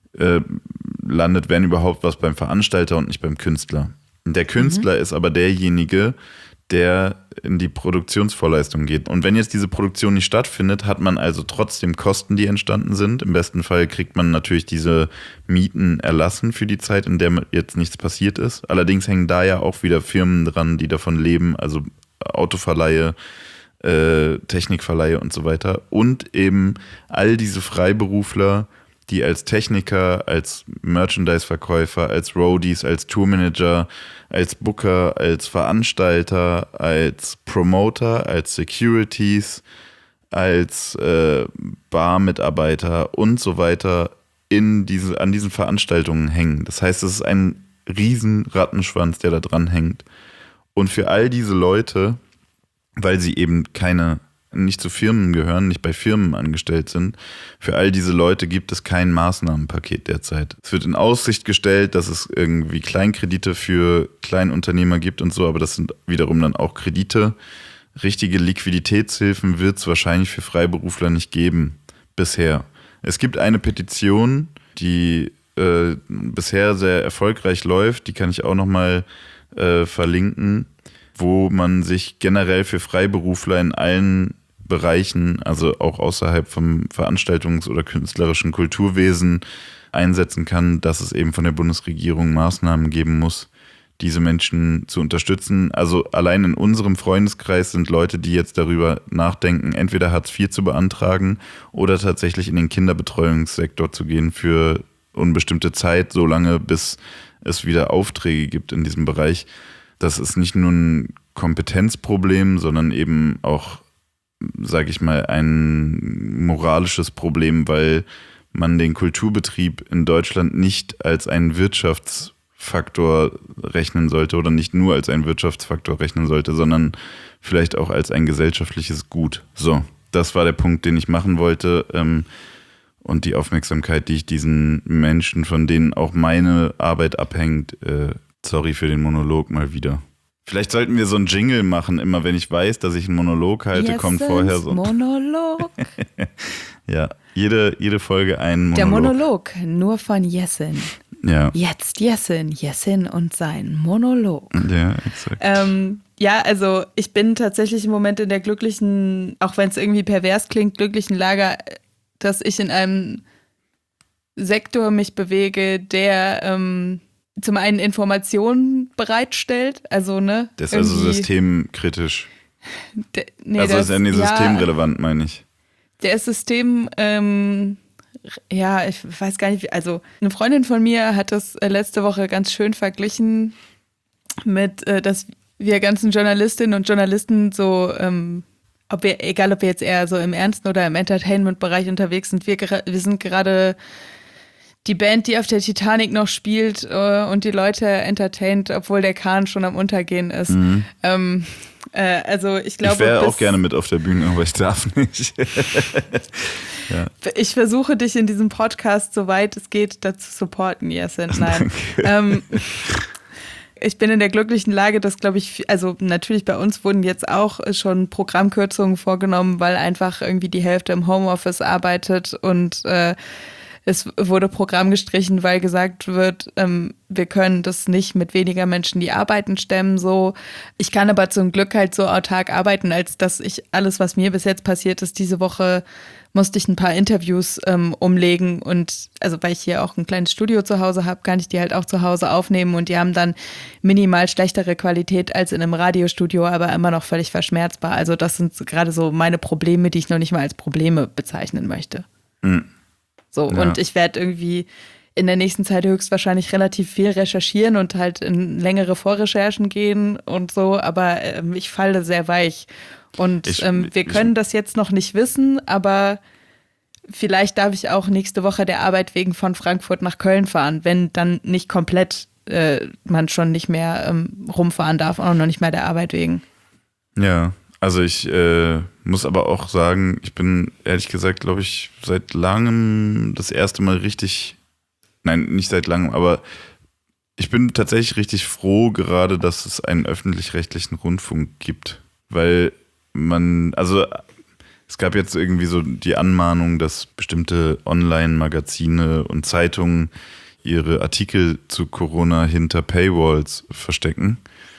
landet, wenn überhaupt, was beim Veranstalter und nicht beim Künstler. Der Künstler ist aber derjenige, der in die Produktionsvorleistung geht. Und wenn jetzt diese Produktion nicht stattfindet, hat man also trotzdem Kosten, die entstanden sind. Im besten Fall kriegt man natürlich diese Mieten erlassen für die Zeit, in der jetzt nichts passiert ist. Allerdings hängen da ja auch wieder Firmen dran, die davon leben, also Autoverleihe, Technikverleihe und so weiter. Und eben all diese Freiberufler, die als Techniker, als Merchandise-Verkäufer, als Roadies, als Tourmanager, als Booker, als Veranstalter, als Promoter, als Securities, als Barmitarbeiter und so weiter an diesen Veranstaltungen hängen. Das heißt, es ist ein riesen Rattenschwanz, der da dran hängt. Und für all diese Leute, weil sie eben nicht zu Firmen gehören, nicht bei Firmen angestellt sind. Für all diese Leute gibt es kein Maßnahmenpaket derzeit. Es wird in Aussicht gestellt, dass es irgendwie Kleinkredite für Kleinunternehmer gibt und so, aber das sind wiederum dann auch Kredite. Richtige Liquiditätshilfen wird es wahrscheinlich für Freiberufler nicht geben, bisher. Es gibt eine Petition, die bisher sehr erfolgreich läuft, die kann ich auch nochmal verlinken, wo man sich generell für Freiberufler in allen Bereichen, also auch außerhalb vom Veranstaltungs- oder künstlerischen Kulturwesen einsetzen kann, dass es eben von der Bundesregierung Maßnahmen geben muss, diese Menschen zu unterstützen. Also allein in unserem Freundeskreis sind Leute, die jetzt darüber nachdenken, entweder Hartz IV zu beantragen oder tatsächlich in den Kinderbetreuungssektor zu gehen für unbestimmte Zeit, solange bis es wieder Aufträge gibt in diesem Bereich. Das ist nicht nur ein Kompetenzproblem, sondern eben auch, sage ich mal, ein moralisches Problem, weil man den Kulturbetrieb in Deutschland nicht als einen Wirtschaftsfaktor rechnen sollte oder nicht nur als einen Wirtschaftsfaktor rechnen sollte, sondern vielleicht auch als ein gesellschaftliches Gut. So, das war der Punkt, den ich machen wollte, und die Aufmerksamkeit, die ich diesen Menschen, von denen auch meine Arbeit abhängt, sorry für den Monolog mal wieder. Vielleicht sollten wir so einen Jingle machen, immer wenn ich weiß, dass ich einen Monolog halte, kommt vorher so ein Monolog. Ja, jede Folge ein Monolog. Der Monolog, nur von Jessin. Ja. Jetzt Jessin und sein Monolog. Ja, exakt. Ja, also ich bin tatsächlich im Moment in der glücklichen, auch wenn es irgendwie pervers klingt, glücklichen Lage, dass ich in einem Sektor mich bewege, der zum einen Informationen bereitstellt, also ne. Das ist also systemkritisch. Also ist ja nicht systemrelevant, meine ich. Der ist ja, ich weiß gar nicht, also eine Freundin von mir hat das letzte Woche ganz schön verglichen mit, dass wir ganzen Journalistinnen und Journalisten so, egal ob wir jetzt eher so im Ernsten oder im Entertainment-Bereich unterwegs sind, wir sind gerade die Band, die auf der Titanic noch spielt und die Leute entertaint, obwohl der Kahn schon am Untergehen ist. Mhm. Also ich glaube, ich wäre auch gerne mit auf der Bühne, aber ich darf nicht. Ja. Ich versuche dich in diesem Podcast, soweit es geht, dazu supporten, Jessin. Nein. Ich bin in der glücklichen Lage, dass, glaube ich, also natürlich bei uns wurden jetzt auch schon Programmkürzungen vorgenommen, weil einfach irgendwie die Hälfte im Homeoffice arbeitet und es wurde Programm gestrichen, weil gesagt wird, wir können das nicht mit weniger Menschen, die arbeiten, stemmen. So. Ich kann aber zum Glück halt so autark arbeiten, als dass ich alles, was mir bis jetzt passiert ist, diese Woche musste ich ein paar Interviews umlegen und also weil ich hier auch ein kleines Studio zu Hause habe, kann ich die halt auch zu Hause aufnehmen und die haben dann minimal schlechtere Qualität als in einem Radiostudio, aber immer noch völlig verschmerzbar. Also das sind gerade so meine Probleme, die ich noch nicht mal als Probleme bezeichnen möchte. Mhm. So, ja. Und ich werde irgendwie in der nächsten Zeit höchstwahrscheinlich relativ viel recherchieren und halt in längere Vorrecherchen gehen und so, aber ich falle sehr weich. Und wir können das jetzt noch nicht wissen, aber vielleicht darf ich auch nächste Woche der Arbeit wegen von Frankfurt nach Köln fahren, wenn dann nicht komplett man schon nicht mehr rumfahren darf, auch noch nicht mal der Arbeit wegen. Ja, also ich muss aber auch sagen, ich bin ehrlich gesagt, glaube ich, seit langem das erste Mal richtig, nein, nicht seit langem, aber ich bin tatsächlich richtig froh gerade, dass es einen öffentlich-rechtlichen Rundfunk gibt, weil also es gab jetzt irgendwie so die Anmahnung, dass bestimmte Online-Magazine und Zeitungen ihre Artikel zu Corona hinter Paywalls verstecken,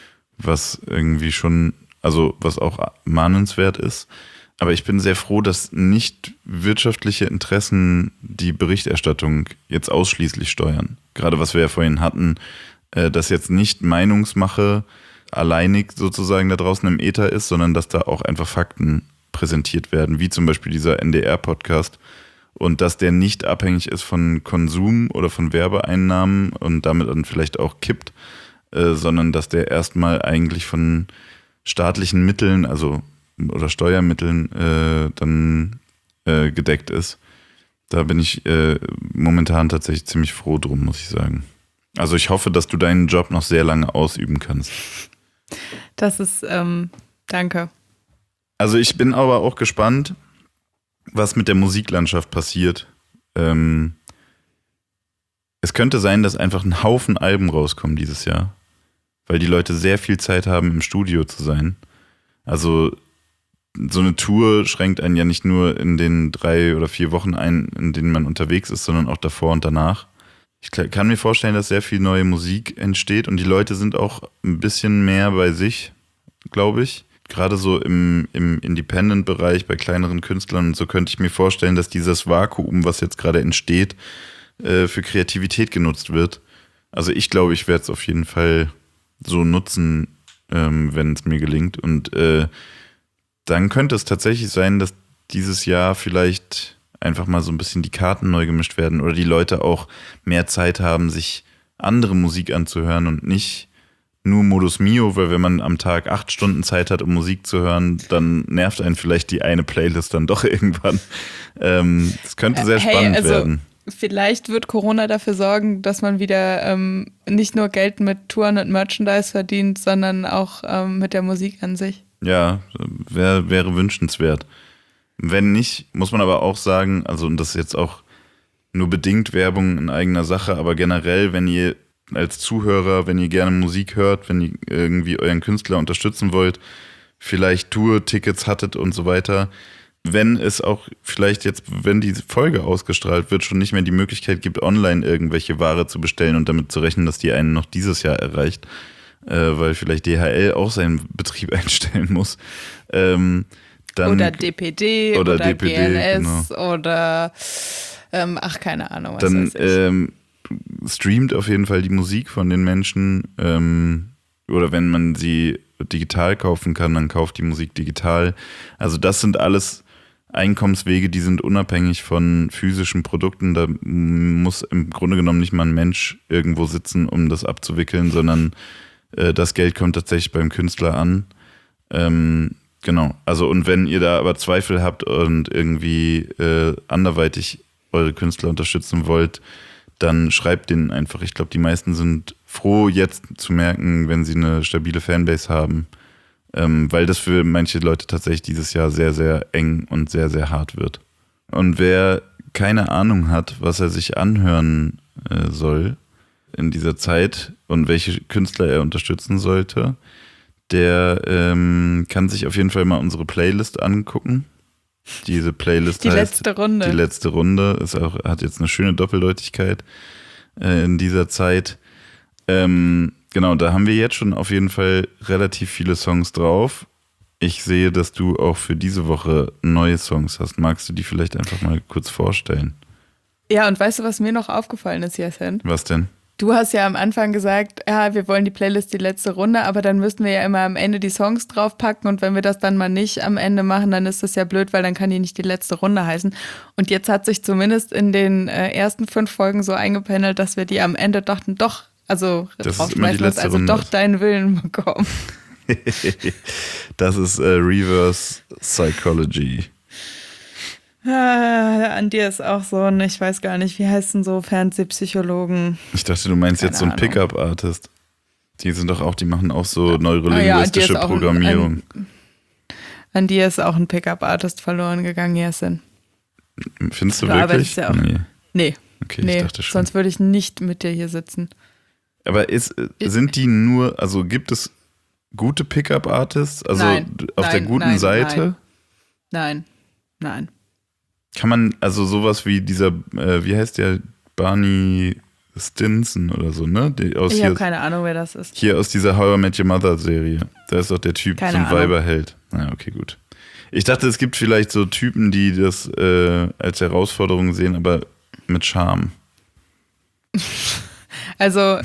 was irgendwie schon, also was auch mahnenswert ist. Aber ich bin sehr froh, dass nicht wirtschaftliche Interessen die Berichterstattung jetzt ausschließlich steuern. Gerade was wir ja vorhin hatten, dass jetzt nicht Meinungsmache alleinig sozusagen da draußen im Äther ist, sondern dass da auch einfach Fakten präsentiert werden, wie zum Beispiel dieser NDR-Podcast und dass der nicht abhängig ist von Konsum oder von Werbeeinnahmen und damit dann vielleicht auch kippt, sondern dass der erstmal eigentlich von staatlichen Mitteln, also oder Steuermitteln dann gedeckt ist. Da bin ich momentan tatsächlich ziemlich froh drum, muss ich sagen. Also ich hoffe, dass du deinen Job noch sehr lange ausüben kannst. Das ist, danke. Also ich bin aber auch gespannt, was mit der Musiklandschaft passiert. Es könnte sein, dass einfach ein Haufen Alben rauskommen dieses Jahr, weil die Leute sehr viel Zeit haben, im Studio zu sein. Also so eine Tour schränkt einen ja nicht nur in den 3 oder 4 Wochen ein, in denen man unterwegs ist, sondern auch davor und danach. Ich kann mir vorstellen, dass sehr viel neue Musik entsteht und die Leute sind auch ein bisschen mehr bei sich, glaube ich. Gerade so im Independent-Bereich, bei kleineren Künstlern und so könnte ich mir vorstellen, dass dieses Vakuum, was jetzt gerade entsteht, für Kreativität genutzt wird. Also ich glaube, ich werde es auf jeden Fall so nutzen, wenn es mir gelingt. Und dann könnte es tatsächlich sein, dass dieses Jahr vielleicht einfach mal so ein bisschen die Karten neu gemischt werden oder die Leute auch mehr Zeit haben, sich andere Musik anzuhören und nicht nur Modus Mio, weil wenn man am Tag 8 Stunden Zeit hat, um Musik zu hören, dann nervt einen vielleicht die eine Playlist dann doch irgendwann. Das könnte sehr spannend werden. Vielleicht wird Corona dafür sorgen, dass man wieder nicht nur Geld mit Touren und Merchandise verdient, sondern auch mit der Musik an sich. Ja, wäre wünschenswert. Wenn nicht, muss man aber auch sagen, also und das ist jetzt auch nur bedingt Werbung in eigener Sache, aber generell, wenn ihr als Zuhörer, wenn ihr gerne Musik hört, wenn ihr irgendwie euren Künstler unterstützen wollt, vielleicht Tour-Tickets hattet und so weiter, wenn es auch vielleicht jetzt, wenn die Folge ausgestrahlt wird, schon nicht mehr die Möglichkeit gibt, online irgendwelche Ware zu bestellen und damit zu rechnen, dass die einen noch dieses Jahr erreicht, weil vielleicht DHL auch seinen Betrieb einstellen muss. Dann, oder DPD oder GLS genau. Oder keine Ahnung. Was dann streamt auf jeden Fall die Musik von den Menschen oder wenn man sie digital kaufen kann, dann kauft die Musik digital. Also das sind alles Einkommenswege, die sind unabhängig von physischen Produkten. Da muss im Grunde genommen nicht mal ein Mensch irgendwo sitzen, um das abzuwickeln, sondern das Geld kommt tatsächlich beim Künstler an. Genau, also und wenn ihr da aber Zweifel habt und irgendwie anderweitig eure Künstler unterstützen wollt, dann schreibt denen einfach. Ich glaube, die meisten sind froh, jetzt zu merken, wenn sie eine stabile Fanbase haben, weil das für manche Leute tatsächlich dieses Jahr sehr, sehr eng und sehr, sehr hart wird. Und wer keine Ahnung hat, was er sich anhören soll in dieser Zeit und welche Künstler er unterstützen sollte, der kann sich auf jeden Fall mal unsere Playlist angucken. Diese Playlist Die heißt letzte Runde. Die letzte Runde. Hat jetzt eine schöne Doppeldeutigkeit in dieser Zeit. Genau, da haben wir jetzt schon auf jeden Fall relativ viele Songs drauf. Ich sehe, dass du auch für diese Woche neue Songs hast. Magst du die vielleicht einfach mal kurz vorstellen? Ja, und weißt du, was mir noch aufgefallen ist, Yasin? Was denn? Du hast ja am Anfang gesagt, ja, wir wollen die Playlist die letzte Runde, aber dann müssten wir ja immer am Ende die Songs draufpacken und wenn wir das dann mal nicht am Ende machen, dann ist das ja blöd, weil dann kann die nicht die letzte Runde heißen. Und jetzt hat sich zumindest in den ersten 5 Folgen so eingependelt, dass wir die am Ende doch draufschmeißen, also doch deinen Willen bekommen. Das ist Reverse Psychology. An dir ist auch so ein, ich weiß gar nicht, wie heißen so Fernsehpsychologen? Ich dachte, du meinst jetzt so ein Pickup-Artist. Die machen auch so neurolinguistische Programmierung. An dir ist auch ein Pickup-Artist verloren gegangen, Yasin. Findest du wirklich? Ja auch, nee. Okay, ich dachte schon. Sonst würde ich nicht mit dir hier sitzen. Aber sind die nur, also gibt es gute Pickup-Artists? Also auf der guten Seite? Nein. Kann man, also sowas wie dieser, wie heißt der, Barney Stinson oder so, ne? Ich habe keine Ahnung, wer das ist. Hier aus dieser How I Met Your Mother Serie. Da ist doch der Typ, so ein Weiberheld. Na, okay, gut. Ich dachte, es gibt vielleicht so Typen, die das als Herausforderung sehen, aber mit Charme. Also,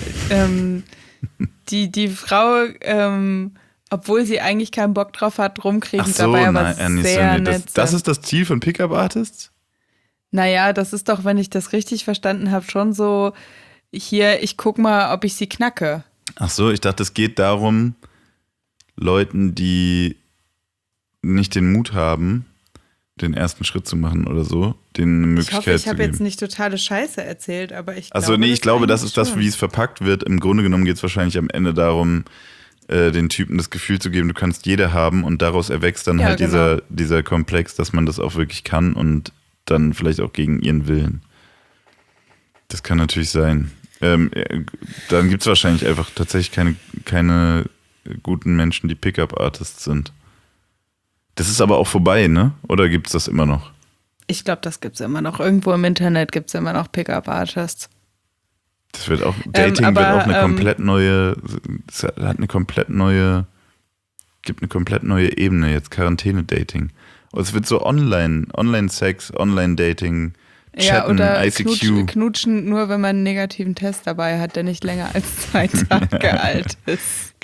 die Frau, obwohl sie eigentlich keinen Bock drauf hat, rumkriegen dabei aber sehr nett. Das ist das Ziel von Pickup-Artists? Naja, das ist doch, wenn ich das richtig verstanden habe, schon so, hier, ich guck mal, ob ich sie knacke. Ach so, ich dachte, es geht darum, Leuten, die nicht den Mut haben, den ersten Schritt zu machen oder so, denen eine Möglichkeit zu geben. Ich habe jetzt nicht totale Scheiße erzählt, aber ich glaube... Also nee, ich glaube, das ist das, wie es verpackt wird. Im Grunde genommen geht es wahrscheinlich am Ende darum, den Typen das Gefühl zu geben, du kannst jede haben und daraus erwächst dann halt genau. dieser Komplex, dass man das auch wirklich kann und dann vielleicht auch gegen ihren Willen. Das kann natürlich sein. Dann gibt es wahrscheinlich einfach tatsächlich keine guten Menschen, die Pickup-Artists sind. Das ist aber auch vorbei, ne? Oder gibt es das immer noch? Ich glaube, das gibt es immer noch. Irgendwo im Internet gibt es immer noch Pickup-Artists. Das wird auch, Dating wird auch eine komplett neue, es hat eine komplett neue, gibt eine komplett neue Ebene jetzt, Quarantäne-Dating. Und es wird so Online-Sex, Online-Dating, Chatten, ja, oder ICQ. Knutschen nur, wenn man einen negativen Test dabei hat, der nicht länger als 2 Tage alt ist.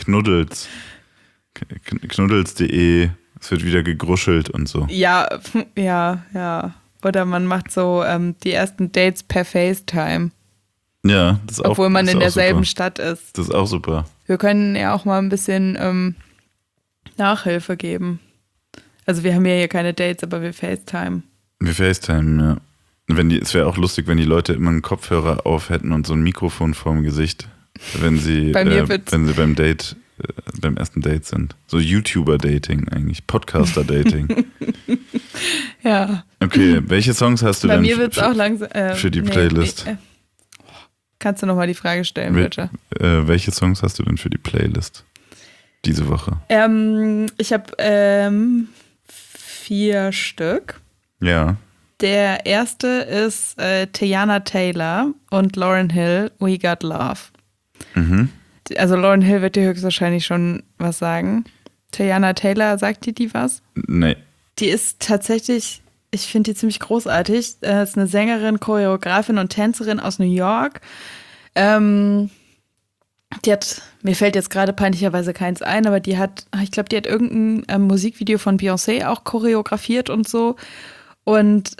Knuddels.de, es wird wieder gegruschelt und so. Ja. Oder man macht so die ersten Dates per FaceTime. Ja, das ist auch obwohl man in derselben super. Stadt ist. Das ist auch super. Wir können ja auch mal ein bisschen Nachhilfe geben. Also wir haben ja hier keine Dates, aber wir FaceTime. Wir FaceTime, ja. Es wäre auch lustig, wenn die Leute immer einen Kopfhörer auf hätten und so ein Mikrofon vorm Gesicht, wenn sie beim Date, beim ersten Date sind. So YouTuber-Dating eigentlich, Podcaster-Dating. Ja. Okay, welche Songs hast du Bei denn mir wird's auch langsam, für die Playlist? Kannst du nochmal die Frage stellen, bitte? Welche Songs hast du denn für die Playlist diese Woche? Ich habe 4 Stück. Ja. Der erste ist Teyana Taylor und Lauryn Hill, We Got Love. Mhm. Also Lauryn Hill wird dir höchstwahrscheinlich schon was sagen. Teyana Taylor, sagt dir die was? Nee. Die ist tatsächlich, ich finde die ziemlich großartig. Ist eine Sängerin, Choreografin und Tänzerin aus New York. Mir fällt jetzt gerade peinlicherweise keins ein, aber die hat irgendein Musikvideo von Beyoncé auch choreografiert und so. Und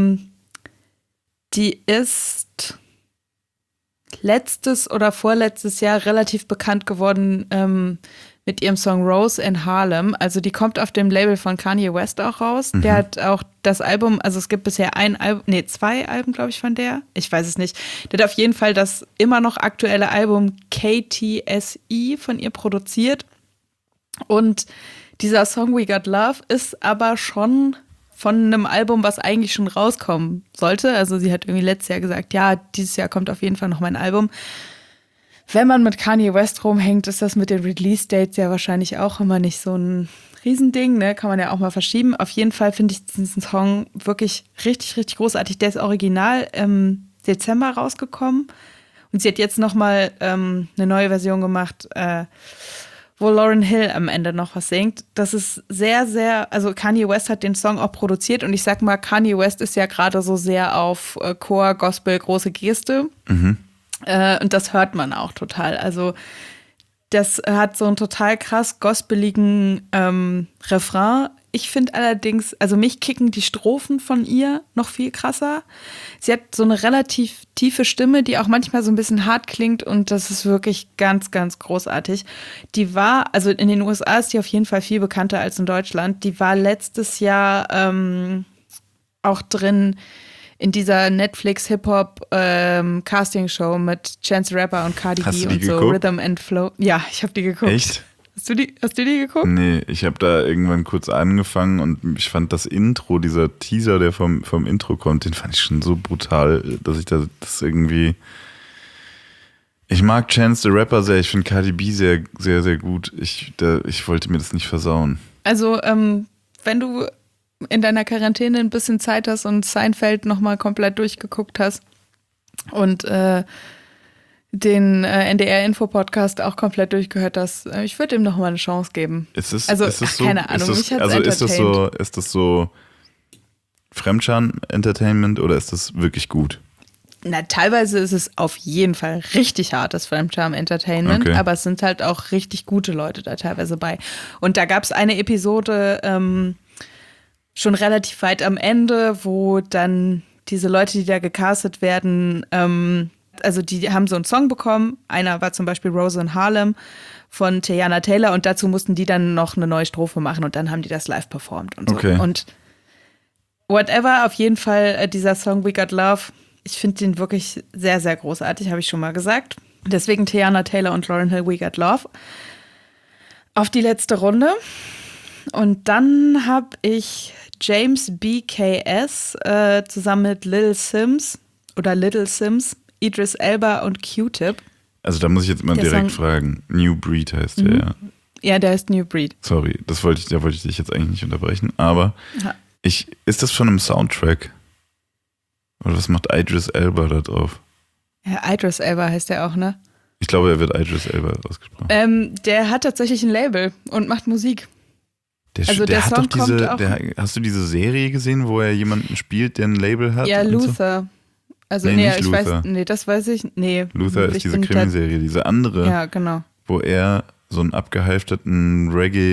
die ist letztes oder vorletztes Jahr relativ bekannt geworden mit ihrem Song Rose in Harlem. Also die kommt auf dem Label von Kanye West auch raus. Der hat auch das Album, also es gibt bisher 2 Alben, glaube ich, von der. Ich weiß es nicht. Der hat auf jeden Fall das immer noch aktuelle Album KTSE von ihr produziert. Und dieser Song We Got Love ist aber schon von einem Album, was eigentlich schon rauskommen sollte. Also sie hat irgendwie letztes Jahr gesagt, ja, dieses Jahr kommt auf jeden Fall noch mein Album. wenn man mit Kanye West rumhängt, ist das mit den Release-Dates ja wahrscheinlich auch immer nicht so ein Riesending, ne? Kann man ja auch mal verschieben. Auf jeden Fall finde ich diesen Song wirklich richtig, richtig großartig. Der ist original im Dezember rausgekommen. Und sie hat jetzt nochmal eine neue Version gemacht, wo Lauryn Hill am Ende noch was singt. Das ist sehr, sehr, also Kanye West hat den Song auch produziert und ich sag mal, Kanye West ist ja gerade so sehr auf Chor, Gospel, große Geste. Und das hört man auch total. Also das hat so einen total krass gospeligen Refrain. Ich finde allerdings, also mich kicken die Strophen von ihr noch viel krasser. Sie hat so eine relativ tiefe Stimme, die auch manchmal so ein bisschen hart klingt und das ist wirklich ganz, ganz großartig. Die war, also in den USA ist die auf jeden Fall viel bekannter als in Deutschland. Die war letztes Jahr auch drin in dieser Netflix-Hip-Hop-Casting-Show mit Chance the Rapper und Cardi B und so, Rhythm and Flow. Ja, ich habe die geguckt. Echt? Hast du die geguckt? Nee, ich habe da irgendwann kurz angefangen und ich fand das Intro, dieser Teaser, der vom Intro kommt, den fand ich schon so brutal, dass ich das irgendwie... Ich mag Chance the Rapper sehr, ich finde Cardi B sehr, sehr, sehr gut. Ich wollte mir das nicht versauen. Also, wenn du in deiner Quarantäne ein bisschen Zeit hast und Seinfeld nochmal komplett durchgeguckt hast und den NDR-Info-Podcast auch komplett durchgehört hast, ich würde ihm nochmal eine Chance geben. Ist es so, keine Ahnung, mich hat's entertained. Ist das so Fremdscham-Entertainment oder ist das wirklich gut? Na, teilweise ist es auf jeden Fall richtig hartes Fremdscham-Entertainment, okay. Aber es sind halt auch richtig gute Leute da teilweise bei. Und da gab es eine Episode schon relativ weit am Ende, wo dann diese Leute, die da gecastet werden, also die haben so einen Song bekommen. Einer war zum Beispiel Rose in Harlem von Teyana Taylor und dazu mussten die dann noch eine neue Strophe machen und dann haben die das live performt und so. Okay. Und whatever, auf jeden Fall dieser Song We Got Love, ich finde den wirklich sehr, sehr großartig, habe ich schon mal gesagt. Deswegen Teyana Taylor und Lauryn Hill, We Got Love. Auf die letzte Runde. Und dann habe ich James BKS zusammen mit Little Sims, Idris Elba und Q-Tip. Also da muss ich jetzt mal direkt fragen. New Breed heißt der, ja. Ja, der heißt New Breed. Sorry, da wollte ich dich jetzt eigentlich nicht unterbrechen. Aber ist das von einem Soundtrack? Oder was macht Idris Elba da drauf? Ja, Idris Elba heißt der auch, ne? Ich glaube, er wird Idris Elba ausgesprochen. Der hat tatsächlich ein Label und macht Musik. Der Song kommt auch. Hast du diese Serie gesehen, wo er jemanden spielt, der ein Label hat? Ja, Luther. So? Also, nicht Luther. Das weiß ich. Nee. Luther ist diese Krimiserie, diese andere. Ja, genau. Wo er so einen abgehalfterten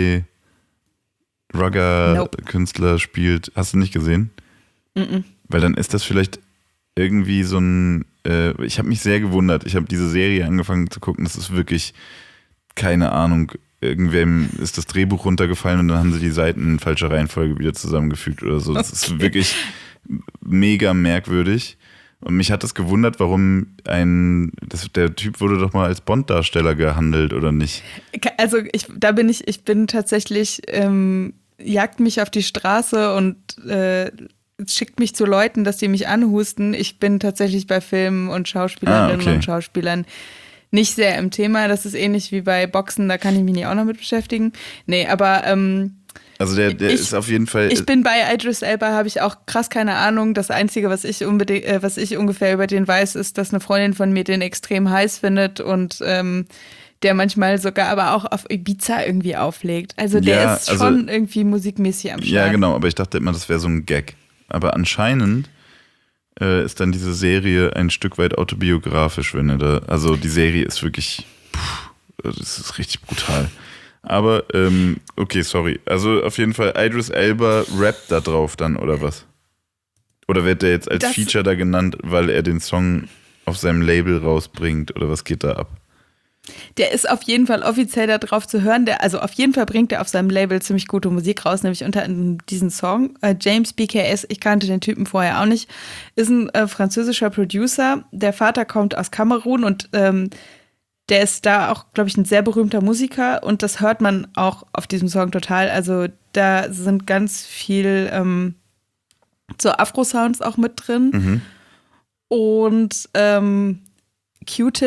Reggae-Künstler spielt. Hast du nicht gesehen? Weil dann ist das vielleicht irgendwie so ein. Ich habe mich sehr gewundert. Ich habe diese Serie angefangen zu gucken. Das ist wirklich, keine Ahnung. Irgendwem ist das Drehbuch runtergefallen und dann haben sie die Seiten in falscher Reihenfolge wieder zusammengefügt oder so. Das ist wirklich mega merkwürdig. Und mich hat das gewundert, warum der Typ wurde doch mal als Bond-Darsteller gehandelt, oder nicht? Also ich bin tatsächlich, jagt mich auf die Straße und schickt mich zu Leuten, dass die mich anhusten. Ich bin tatsächlich bei Filmen und Schauspielerinnen und Schauspielern nicht sehr im Thema. Das ist ähnlich wie bei Boxen, da kann ich mich nicht auch noch mit beschäftigen. Nee, aber also der ist auf jeden Fall. Ich bin bei Idris Elba, habe ich auch krass keine Ahnung. Das Einzige, was ich ungefähr über den weiß, ist, dass eine Freundin von mir den extrem heiß findet und der manchmal sogar aber auch auf Ibiza irgendwie auflegt. Also der ist schon irgendwie musikmäßig am Start. Ja, genau, aber ich dachte immer, das wäre so ein Gag. Aber anscheinend ist dann diese Serie ein Stück weit autobiografisch, also die Serie ist wirklich, das ist richtig brutal. Aber, okay, sorry. Also auf jeden Fall, Idris Elba rappt da drauf dann, oder was? Oder wird der jetzt als Feature da genannt, weil er den Song auf seinem Label rausbringt, oder was geht da ab? Der ist auf jeden Fall offiziell da drauf zu hören. Also auf jeden Fall bringt er auf seinem Label ziemlich gute Musik raus, nämlich unter anderem diesen Song. James BKS, ich kannte den Typen vorher auch nicht, ist ein französischer Producer. Der Vater kommt aus Kamerun und der ist da auch, glaube ich, ein sehr berühmter Musiker und das hört man auch auf diesem Song total. Also da sind ganz viel so Afro-Sounds auch mit drin. Und Q-Tip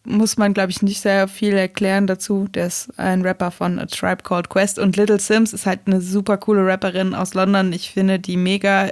muss man, glaube ich, nicht sehr viel erklären dazu. Der ist ein Rapper von A Tribe Called Quest und Little Sims ist halt eine super coole Rapperin aus London. Ich finde die mega.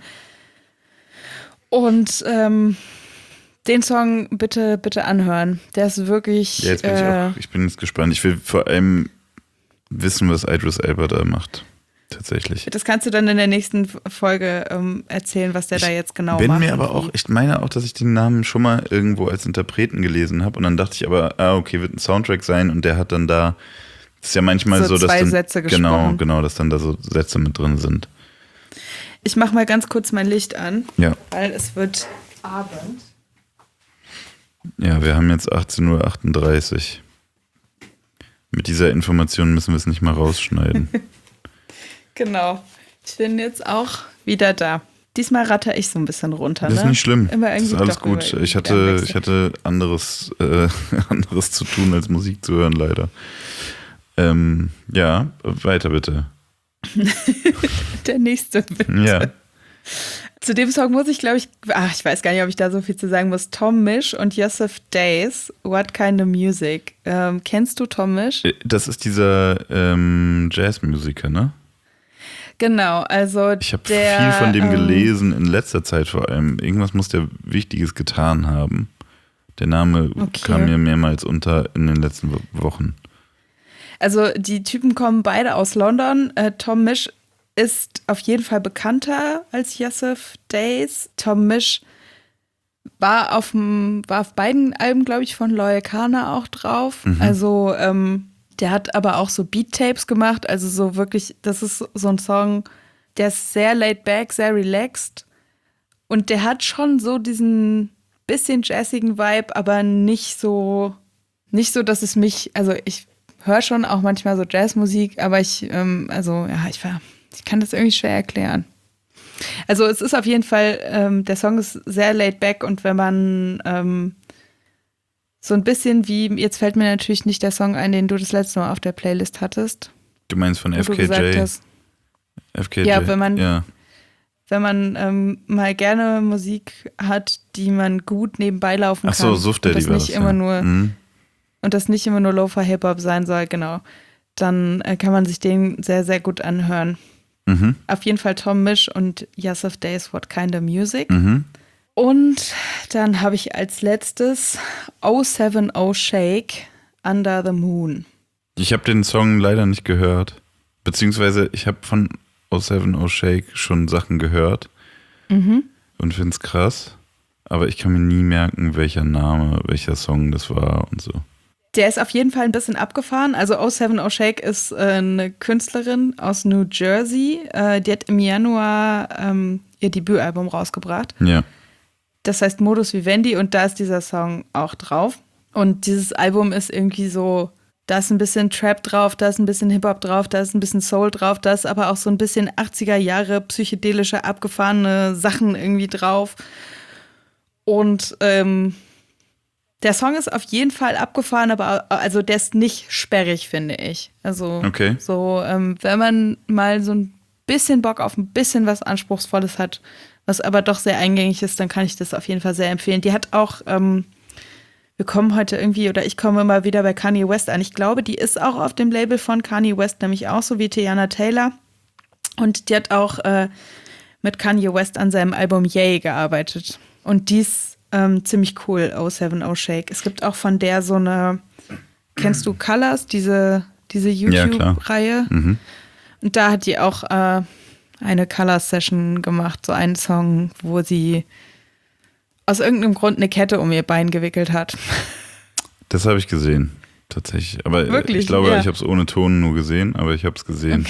Den Song bitte anhören. Der ist wirklich. Ja, jetzt bin ich bin jetzt gespannt. Ich will vor allem wissen, was Idris Elba da macht. Tatsächlich. Das kannst du dann in der nächsten Folge erzählen, was der da jetzt genau macht. Ich meine auch, dass ich den Namen schon mal irgendwo als Interpreten gelesen habe und dann dachte ich aber, okay, wird ein Soundtrack sein und der hat dann da, das ist ja manchmal so, dass zwei dann, Sätze gesprochen. Genau, dass dann da so Sätze mit drin sind. Ich mache mal ganz kurz mein Licht an, ja. Weil es wird Abend. Ja, wir haben jetzt 18:38 Uhr. Mit dieser Information müssen wir es nicht mal rausschneiden. Genau. Ich bin jetzt auch wieder da. Diesmal ratter ich so ein bisschen runter. Das ist nicht schlimm. Das ist alles doch gut. Ich hatte anderes zu tun, als Musik zu hören, leider. Ja, weiter bitte. Der nächste bitte. Ja. Zu dem Song muss ich, glaube ich, ich weiß gar nicht, ob ich da so viel zu sagen muss. Tom Misch und Yusuf Days, What Kind of Music? Kennst du Tom Misch? Das ist dieser Jazzmusiker, ne? Genau, also ich habe viel von dem gelesen, in letzter Zeit vor allem. Irgendwas muss der Wichtiges getan haben. Der Name kam mir mehrmals unter in den letzten Wochen. Also die Typen kommen beide aus London. Tom Misch ist auf jeden Fall bekannter als Yusuf Days. Tom Misch war auf beiden Alben, glaube ich, von Loyal Kana auch drauf. Mhm. Also der hat aber auch so Beat-Tapes gemacht. Also so wirklich, das ist so ein Song, der ist sehr laid back, sehr relaxed. Und der hat schon so diesen bisschen jazzigen Vibe, aber nicht so, dass es mich, also ich höre schon auch manchmal so Jazzmusik, aber ich kann das irgendwie schwer erklären. Also es ist auf jeden Fall, der Song ist sehr laid back und wenn man so ein bisschen wie, jetzt fällt mir natürlich nicht der Song ein, den du das letzte Mal auf der Playlist hattest. Du meinst von FKJ? FKJ, ja, wenn man mal gerne Musik hat, die man gut nebenbei laufen kann. Ach so, Suff Daddy war das, und das nicht immer nur Lo-Fi-Hip-Hop sein soll, genau. Dann kann man sich den sehr, sehr gut anhören. Mhm. Auf jeden Fall Tom Misch und Yusuf Days, What Kind of Music. Mhm. Und dann habe ich als letztes 070 Shake, Under the Moon. Ich habe den Song leider nicht gehört. Beziehungsweise ich habe von 070 Shake schon Sachen gehört und finde es krass. Aber ich kann mir nie merken, welcher Song das war und so. Der ist auf jeden Fall ein bisschen abgefahren. Also 070 Shake ist eine Künstlerin aus New Jersey. Die hat im Januar ihr Debütalbum rausgebracht. Ja. Das heißt Modus Vivendi und da ist dieser Song auch drauf. Und dieses Album ist irgendwie so, da ist ein bisschen Trap drauf, da ist ein bisschen Hip-Hop drauf, da ist ein bisschen Soul drauf, da ist aber auch so ein bisschen 80er Jahre psychedelische, abgefahrene Sachen irgendwie drauf. Und der Song ist auf jeden Fall abgefahren, aber also der ist nicht sperrig, finde ich. Also okay. So, wenn man mal so ein bisschen Bock auf ein bisschen was Anspruchsvolles hat, was aber doch sehr eingängig ist, dann kann ich das auf jeden Fall sehr empfehlen. Die hat auch, wir kommen heute irgendwie, oder ich komme immer wieder bei Kanye West an. Ich glaube, die ist auch auf dem Label von Kanye West, nämlich auch so wie Teyana Taylor. Und die hat auch mit Kanye West an seinem Album Yay gearbeitet. Und die ist ziemlich cool, 070 Shake. Es gibt auch von der so eine, kennst du Colors, diese YouTube-Reihe? Ja, mhm. Und da hat die auch eine Color-Session gemacht, so einen Song, wo sie aus irgendeinem Grund eine Kette um ihr Bein gewickelt hat. Das habe ich gesehen, tatsächlich. Aber wirklich? Ich glaube, ja. Ich habe es ohne Ton nur gesehen, aber ich habe es gesehen.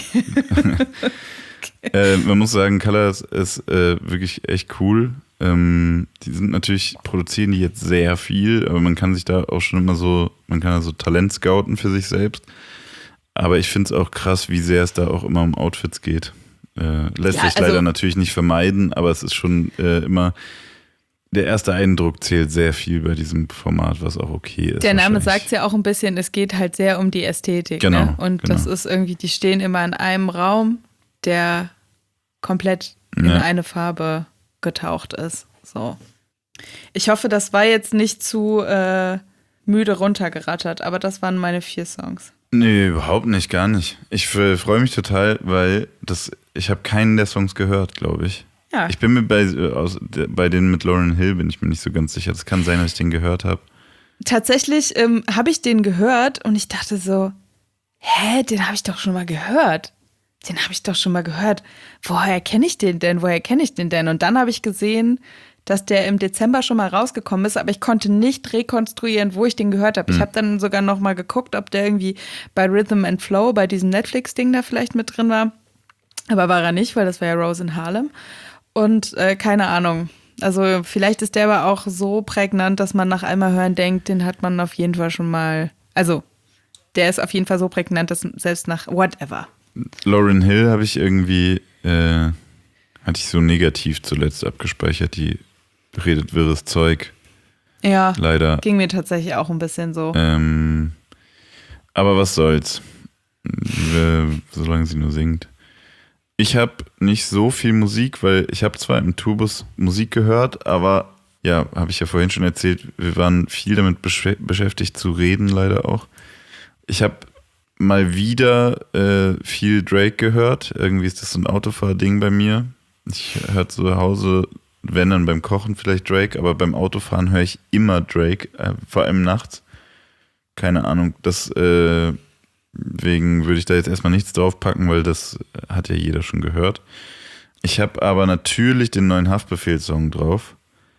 Okay. Man muss sagen, Colors ist wirklich echt cool. Die sind natürlich, produzieren die jetzt sehr viel, aber man kann sich da auch schon immer man kann da so Talent scouten für sich selbst. Aber ich finde es auch krass, wie sehr es da auch immer um Outfits geht. Lässt sich leider natürlich nicht vermeiden, aber es ist schon immer, der erste Eindruck zählt sehr viel bei diesem Format, was auch okay ist. Der Name sagt es ja auch ein bisschen, es geht halt sehr um die Ästhetik. Genau. Ne? Und das ist irgendwie, die stehen immer in einem Raum, der komplett in eine Farbe getaucht ist. So. Ich hoffe, das war jetzt nicht zu müde runtergerattert, aber das waren meine 4 Songs. Nee, überhaupt nicht, gar nicht. Ich freue mich total, weil ich habe keinen der Songs gehört, glaube ich. Ja. Ich bin mir bei denen mit Lauryn Hill bin ich mir nicht so ganz sicher. Es kann sein, dass ich den gehört habe. Tatsächlich habe ich den gehört und ich dachte so, den habe ich doch schon mal gehört. Woher kenne ich den denn? Und dann habe ich gesehen, dass der im Dezember schon mal rausgekommen ist, aber ich konnte nicht rekonstruieren, wo ich den gehört habe. Ich habe dann sogar noch mal geguckt, ob der irgendwie bei Rhythm and Flow, bei diesem Netflix-Ding da vielleicht mit drin war. Aber war er nicht, weil das war ja Rose in Harlem. Und keine Ahnung. Also vielleicht ist der aber auch so prägnant, dass man nach einmal hören denkt, den hat man auf jeden Fall schon mal, also der ist auf jeden Fall so prägnant, dass selbst nach whatever. Lauryn Hill habe ich irgendwie, hatte ich so negativ zuletzt abgespeichert, die redet wirres Zeug. Ja, leider. Ging mir tatsächlich auch ein bisschen so. Aber was soll's, solange sie nur singt. Ich habe nicht so viel Musik, weil ich habe zwar im Tourbus Musik gehört, aber ja, habe ich ja vorhin schon erzählt, wir waren viel damit beschäftigt zu reden, leider auch. Ich habe mal wieder viel Drake gehört. Irgendwie ist das so ein Autofahrding bei mir. Ich höre zu Hause, wenn dann beim Kochen vielleicht Drake, aber beim Autofahren höre ich immer Drake, vor allem nachts. Keine Ahnung, deswegen würde ich da jetzt erstmal nichts draufpacken, weil das hat ja jeder schon gehört. Ich habe aber natürlich den neuen Haftbefehl-Song drauf.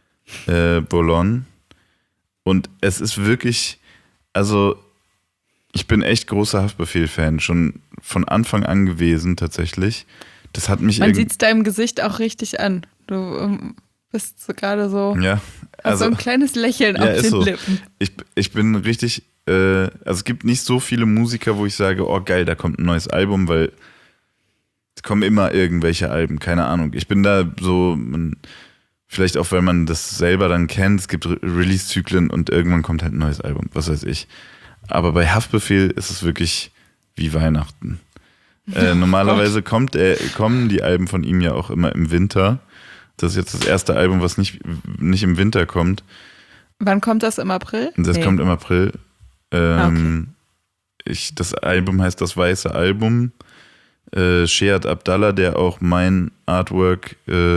Bolon. Und es ist wirklich, also ich bin echt großer Haftbefehl-Fan, schon von Anfang an gewesen tatsächlich. Das hat mich Man sieht es deinem Gesicht auch richtig an. Du bist so gerade so, ja, also so ein kleines Lächeln auf den so. Lippen. Ich bin richtig, also es gibt nicht so viele Musiker, wo ich sage, oh geil, da kommt ein neues Album, weil es kommen immer irgendwelche Alben, keine Ahnung. Ich bin da so, vielleicht auch, weil man das selber dann kennt, es gibt Release-Zyklen und irgendwann kommt halt ein neues Album, was weiß ich. Aber bei Haftbefehl ist es wirklich wie Weihnachten. Normalerweise kommen die Alben von ihm ja auch immer im Winter. Das ist jetzt das erste Album, was nicht im Winter kommt. Wann kommt das, im April? Das kommt im April. Okay. Das Album heißt Das Weiße Album. Shead Abdallah, der auch mein Artwork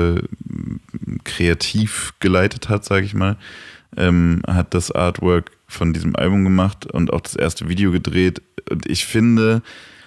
kreativ geleitet hat, sage ich mal, hat das Artwork von diesem Album gemacht und auch das erste Video gedreht. Und ich finde,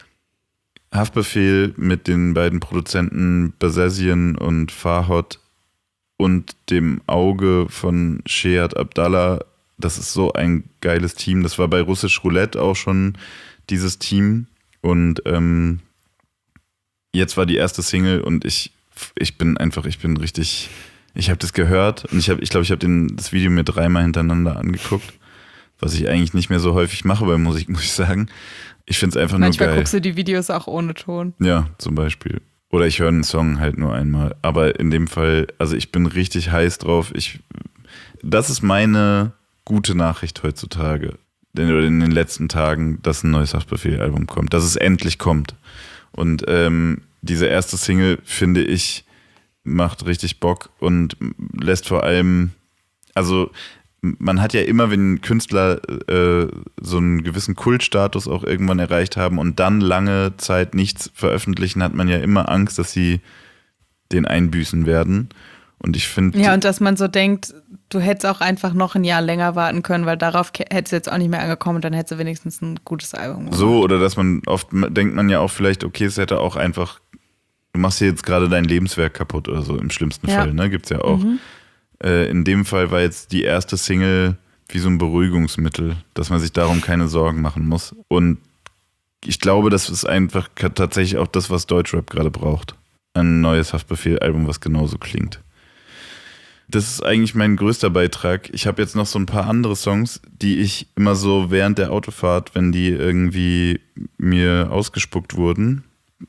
Haftbefehl mit den beiden Produzenten Basazian und Farhod und dem Auge von Shead Abdallah, das ist so ein geiles Team. Das war bei Russisch Roulette auch schon dieses Team. Und jetzt war die erste Single und ich bin richtig, ich habe das gehört und ich glaube, ich habe das Video mir 3-mal hintereinander angeguckt, was ich eigentlich nicht mehr so häufig mache bei Musik, muss ich sagen. Ich finde es einfach nur geil. Manchmal guckst du die Videos auch ohne Ton. Ja, zum Beispiel. Oder ich höre einen Song halt nur einmal. Aber in dem Fall, also ich bin richtig heiß drauf. Das ist meine gute Nachricht heutzutage. Oder in den letzten Tagen, dass ein neues Haftbefehl-Album kommt. Dass es endlich kommt. Und diese erste Single, finde ich, macht richtig Bock und lässt vor allem, also man hat ja immer, wenn Künstler so einen gewissen Kultstatus auch irgendwann erreicht haben und dann lange Zeit nichts veröffentlichen, hat man ja immer Angst, dass sie den einbüßen werden. Und ich finde. Ja, und dass man so denkt, du hättest auch einfach noch ein Jahr länger warten können, weil darauf hättest du jetzt auch nicht mehr angekommen und dann hättest du wenigstens ein gutes Album gemacht. So, oder dass man oft denkt man ja auch vielleicht, okay, es hätte auch einfach, du machst hier jetzt gerade dein Lebenswerk kaputt oder so, im schlimmsten Fall, ne? Gibt's ja auch. In dem Fall war jetzt die erste Single wie so ein Beruhigungsmittel, dass man sich darum keine Sorgen machen muss. Und ich glaube, das ist einfach tatsächlich auch das, was Deutschrap gerade braucht. Ein neues Haftbefehl-Album, was genauso klingt. Das ist eigentlich mein größter Beitrag. Ich habe jetzt noch so ein paar andere Songs, die ich immer so während der Autofahrt, wenn die irgendwie mir ausgespuckt wurden,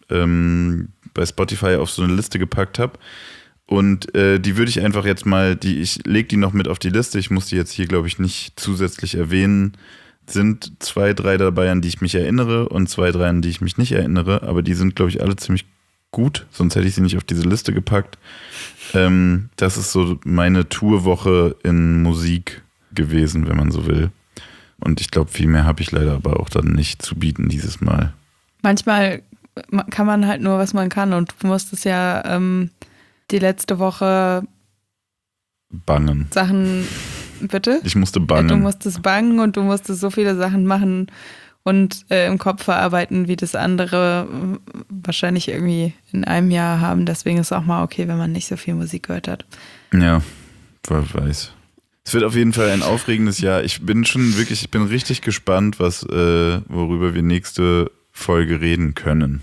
bei Spotify auf so eine Liste gepackt habe. Und die würde ich einfach jetzt mal, ich lege die noch mit auf die Liste. Ich muss die jetzt hier, glaube ich, nicht zusätzlich erwähnen. Sind 2, 3 dabei, an die ich mich erinnere und 2, 3, an die ich mich nicht erinnere. Aber die sind, glaube ich, alle ziemlich gut. Sonst hätte ich sie nicht auf diese Liste gepackt. Das ist so meine Tourwoche in Musik gewesen, wenn man so will. Und ich glaube, viel mehr habe ich leider aber auch dann nicht zu bieten dieses Mal. Manchmal kann man halt nur, was man kann. Und du musstest ja die letzte Woche Bangen. Sachen, bitte? Ich musste bangen. Du musstest bangen und du musstest so viele Sachen machen und im Kopf verarbeiten, wie das andere wahrscheinlich irgendwie in einem Jahr haben. Deswegen ist es auch mal okay, wenn man nicht so viel Musik gehört hat. Ja, wer weiß. Es wird auf jeden Fall ein aufregendes Jahr. Ich bin richtig gespannt, worüber wir nächste Folge reden können.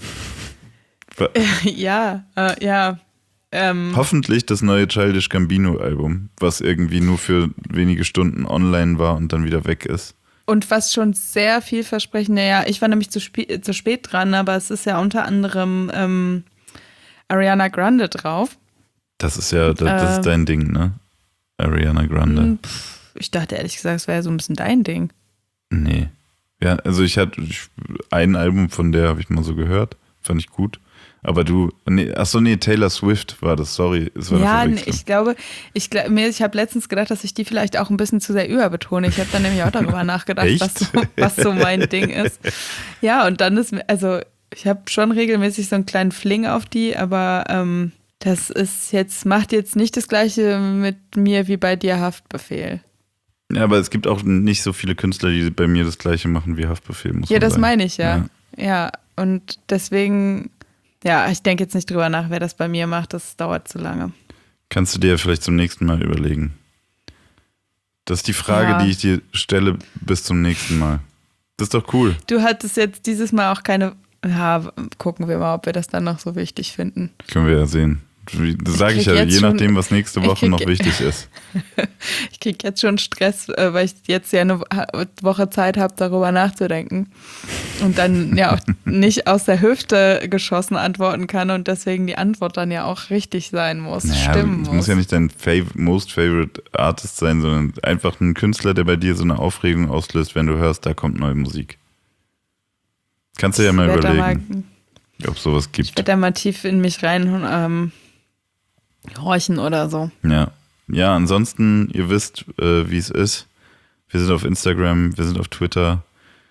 Ja. Hoffentlich das neue Childish Gambino-Album, was irgendwie nur für wenige Stunden online war und dann wieder weg ist. Und was schon sehr vielversprechend, ich war nämlich zu spät dran, aber es ist ja unter anderem Ariana Grande drauf. Das ist dein Ding, ne? Ariana Grande. Ich dachte ehrlich gesagt, es wäre ja so ein bisschen dein Ding. Nee. Ja, also ein Album von der habe ich mal so gehört, fand ich gut. Aber Taylor Swift war das, sorry. Es war ja, ich habe letztens gedacht, dass ich die vielleicht auch ein bisschen zu sehr überbetone. Ich habe dann nämlich auch darüber nachgedacht, was so mein Ding ist. Ja, und dann ich habe schon regelmäßig so einen kleinen Fling auf die, aber das macht jetzt nicht das Gleiche mit mir wie bei dir Haftbefehl. Ja, aber es gibt auch nicht so viele Künstler, die bei mir das Gleiche machen wie Haftbefehl, muss man sagen. Ja, das meine ich ja. Und deswegen... Ja, ich denke jetzt nicht drüber nach, wer das bei mir macht. Das dauert zu lange. Kannst du dir vielleicht zum nächsten Mal überlegen. Das ist die Frage, die ich dir stelle bis zum nächsten Mal. Das ist doch cool. Du hattest jetzt dieses Mal auch keine... Ja, gucken wir mal, ob wir das dann noch so wichtig finden. Können wir ja sehen. Das sage ich ja, je nachdem, was nächste Woche noch wichtig ist. Ich kriege jetzt schon Stress, weil ich jetzt ja eine Woche Zeit habe, darüber nachzudenken. Und dann ja auch nicht aus der Hüfte geschossen antworten kann und deswegen die Antwort dann ja auch richtig sein muss, stimmen muss. Es muss ja nicht dein most favorite Artist sein, sondern einfach ein Künstler, der bei dir so eine Aufregung auslöst, wenn du hörst, da kommt neue Musik. Kannst du ja mal überlegen, ob es sowas gibt. Ich werde da mal tief in mich rein horchen oder so. Ja, ansonsten, ihr wisst, wie es ist. Wir sind auf Instagram, wir sind auf Twitter.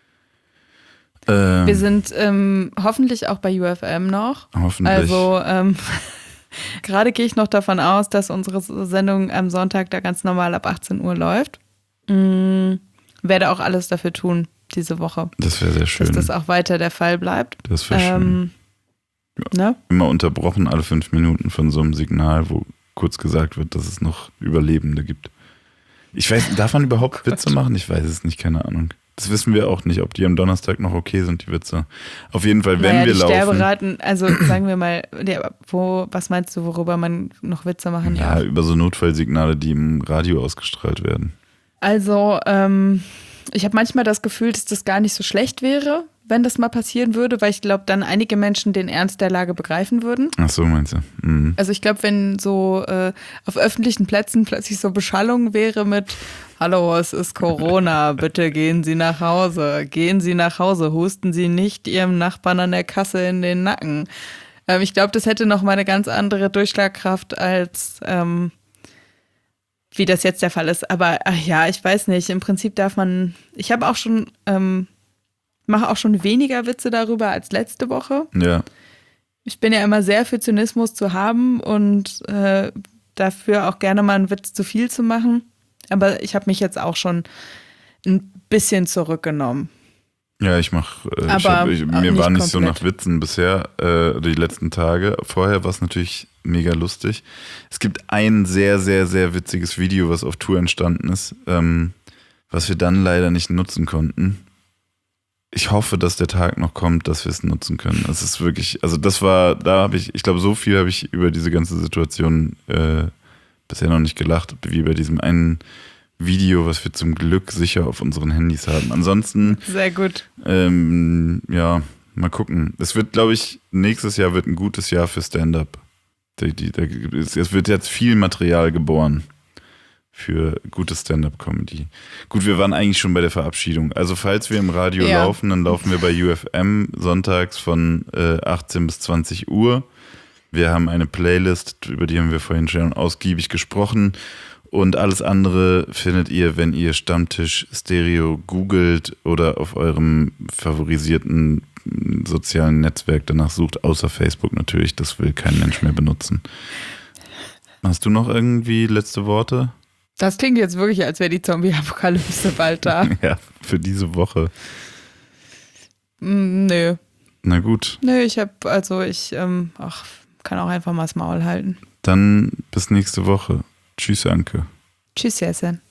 Wir sind hoffentlich auch bei UFM noch. Hoffentlich. Also gerade gehe ich noch davon aus, dass unsere Sendung am Sonntag da ganz normal ab 18 Uhr läuft. Werde auch alles dafür tun diese Woche. Das wäre sehr schön. Dass das auch weiter der Fall bleibt. Das wäre schön. Ne? Immer unterbrochen alle 5 Minuten von so einem Signal, wo kurz gesagt wird, dass es noch Überlebende gibt. Ich weiß, darf man überhaupt Witze machen? Ich weiß es nicht, keine Ahnung. Das wissen wir auch nicht, ob die am Donnerstag noch okay sind, die Witze. Auf jeden Fall, wenn wir laufen. Sterberaten, also sagen wir mal, was meinst du, worüber man noch Witze machen darf? Ja, über so Notfallsignale, die im Radio ausgestrahlt werden. Also, ich habe manchmal das Gefühl, dass das gar nicht so schlecht wäre, wenn das mal passieren würde, weil ich glaube, dann einige Menschen den Ernst der Lage begreifen würden. Ach so, meinst du? Mhm. Also ich glaube, wenn so auf öffentlichen Plätzen plötzlich so Beschallung wäre mit Hallo, es ist Corona, bitte gehen Sie nach Hause, husten Sie nicht Ihrem Nachbarn an der Kasse in den Nacken. Ich glaube, das hätte noch mal eine ganz andere Durchschlagkraft als wie das jetzt der Fall ist. Aber ich weiß nicht, im Prinzip darf man, ich habe auch schon mache auch schon weniger Witze darüber als letzte Woche. Ja. Ich bin ja immer sehr für Zynismus zu haben und dafür auch gerne mal einen Witz zu viel zu machen. Aber ich habe mich jetzt auch schon ein bisschen zurückgenommen. Ja, mir war nicht so nach Witzen bisher die letzten Tage. Vorher war es natürlich mega lustig. Es gibt ein sehr, sehr, sehr witziges Video, was auf Tour entstanden ist, was wir dann leider nicht nutzen konnten. Ich hoffe, dass der Tag noch kommt, dass wir es nutzen können. Es ist wirklich, also ich glaube, so viel habe ich über diese ganze Situation bisher noch nicht gelacht, wie bei diesem einen Video, was wir zum Glück sicher auf unseren Handys haben. Ansonsten. Sehr gut. Mal gucken. Es wird, glaube ich, nächstes Jahr wird ein gutes Jahr für Stand-up. Es wird jetzt viel Material geboren für gute Stand-up-Comedy. Gut, wir waren eigentlich schon bei der Verabschiedung. Also falls wir im Radio laufen, dann laufen wir bei UFM sonntags von 18 bis 20 Uhr. Wir haben eine Playlist, über die haben wir vorhin schon ausgiebig gesprochen. Und alles andere findet ihr, wenn ihr Stammtisch Stereo googelt oder auf eurem favorisierten sozialen Netzwerk danach sucht, außer Facebook natürlich, das will kein Mensch mehr benutzen. Hast du noch irgendwie letzte Worte? Das klingt jetzt wirklich, als wäre die Zombie-Apokalypse bald da. Ja, für diese Woche. Nö. Na gut. Nö, kann auch einfach mal das Maul halten. Dann bis nächste Woche. Tschüss, Anke. Tschüss, Jessen.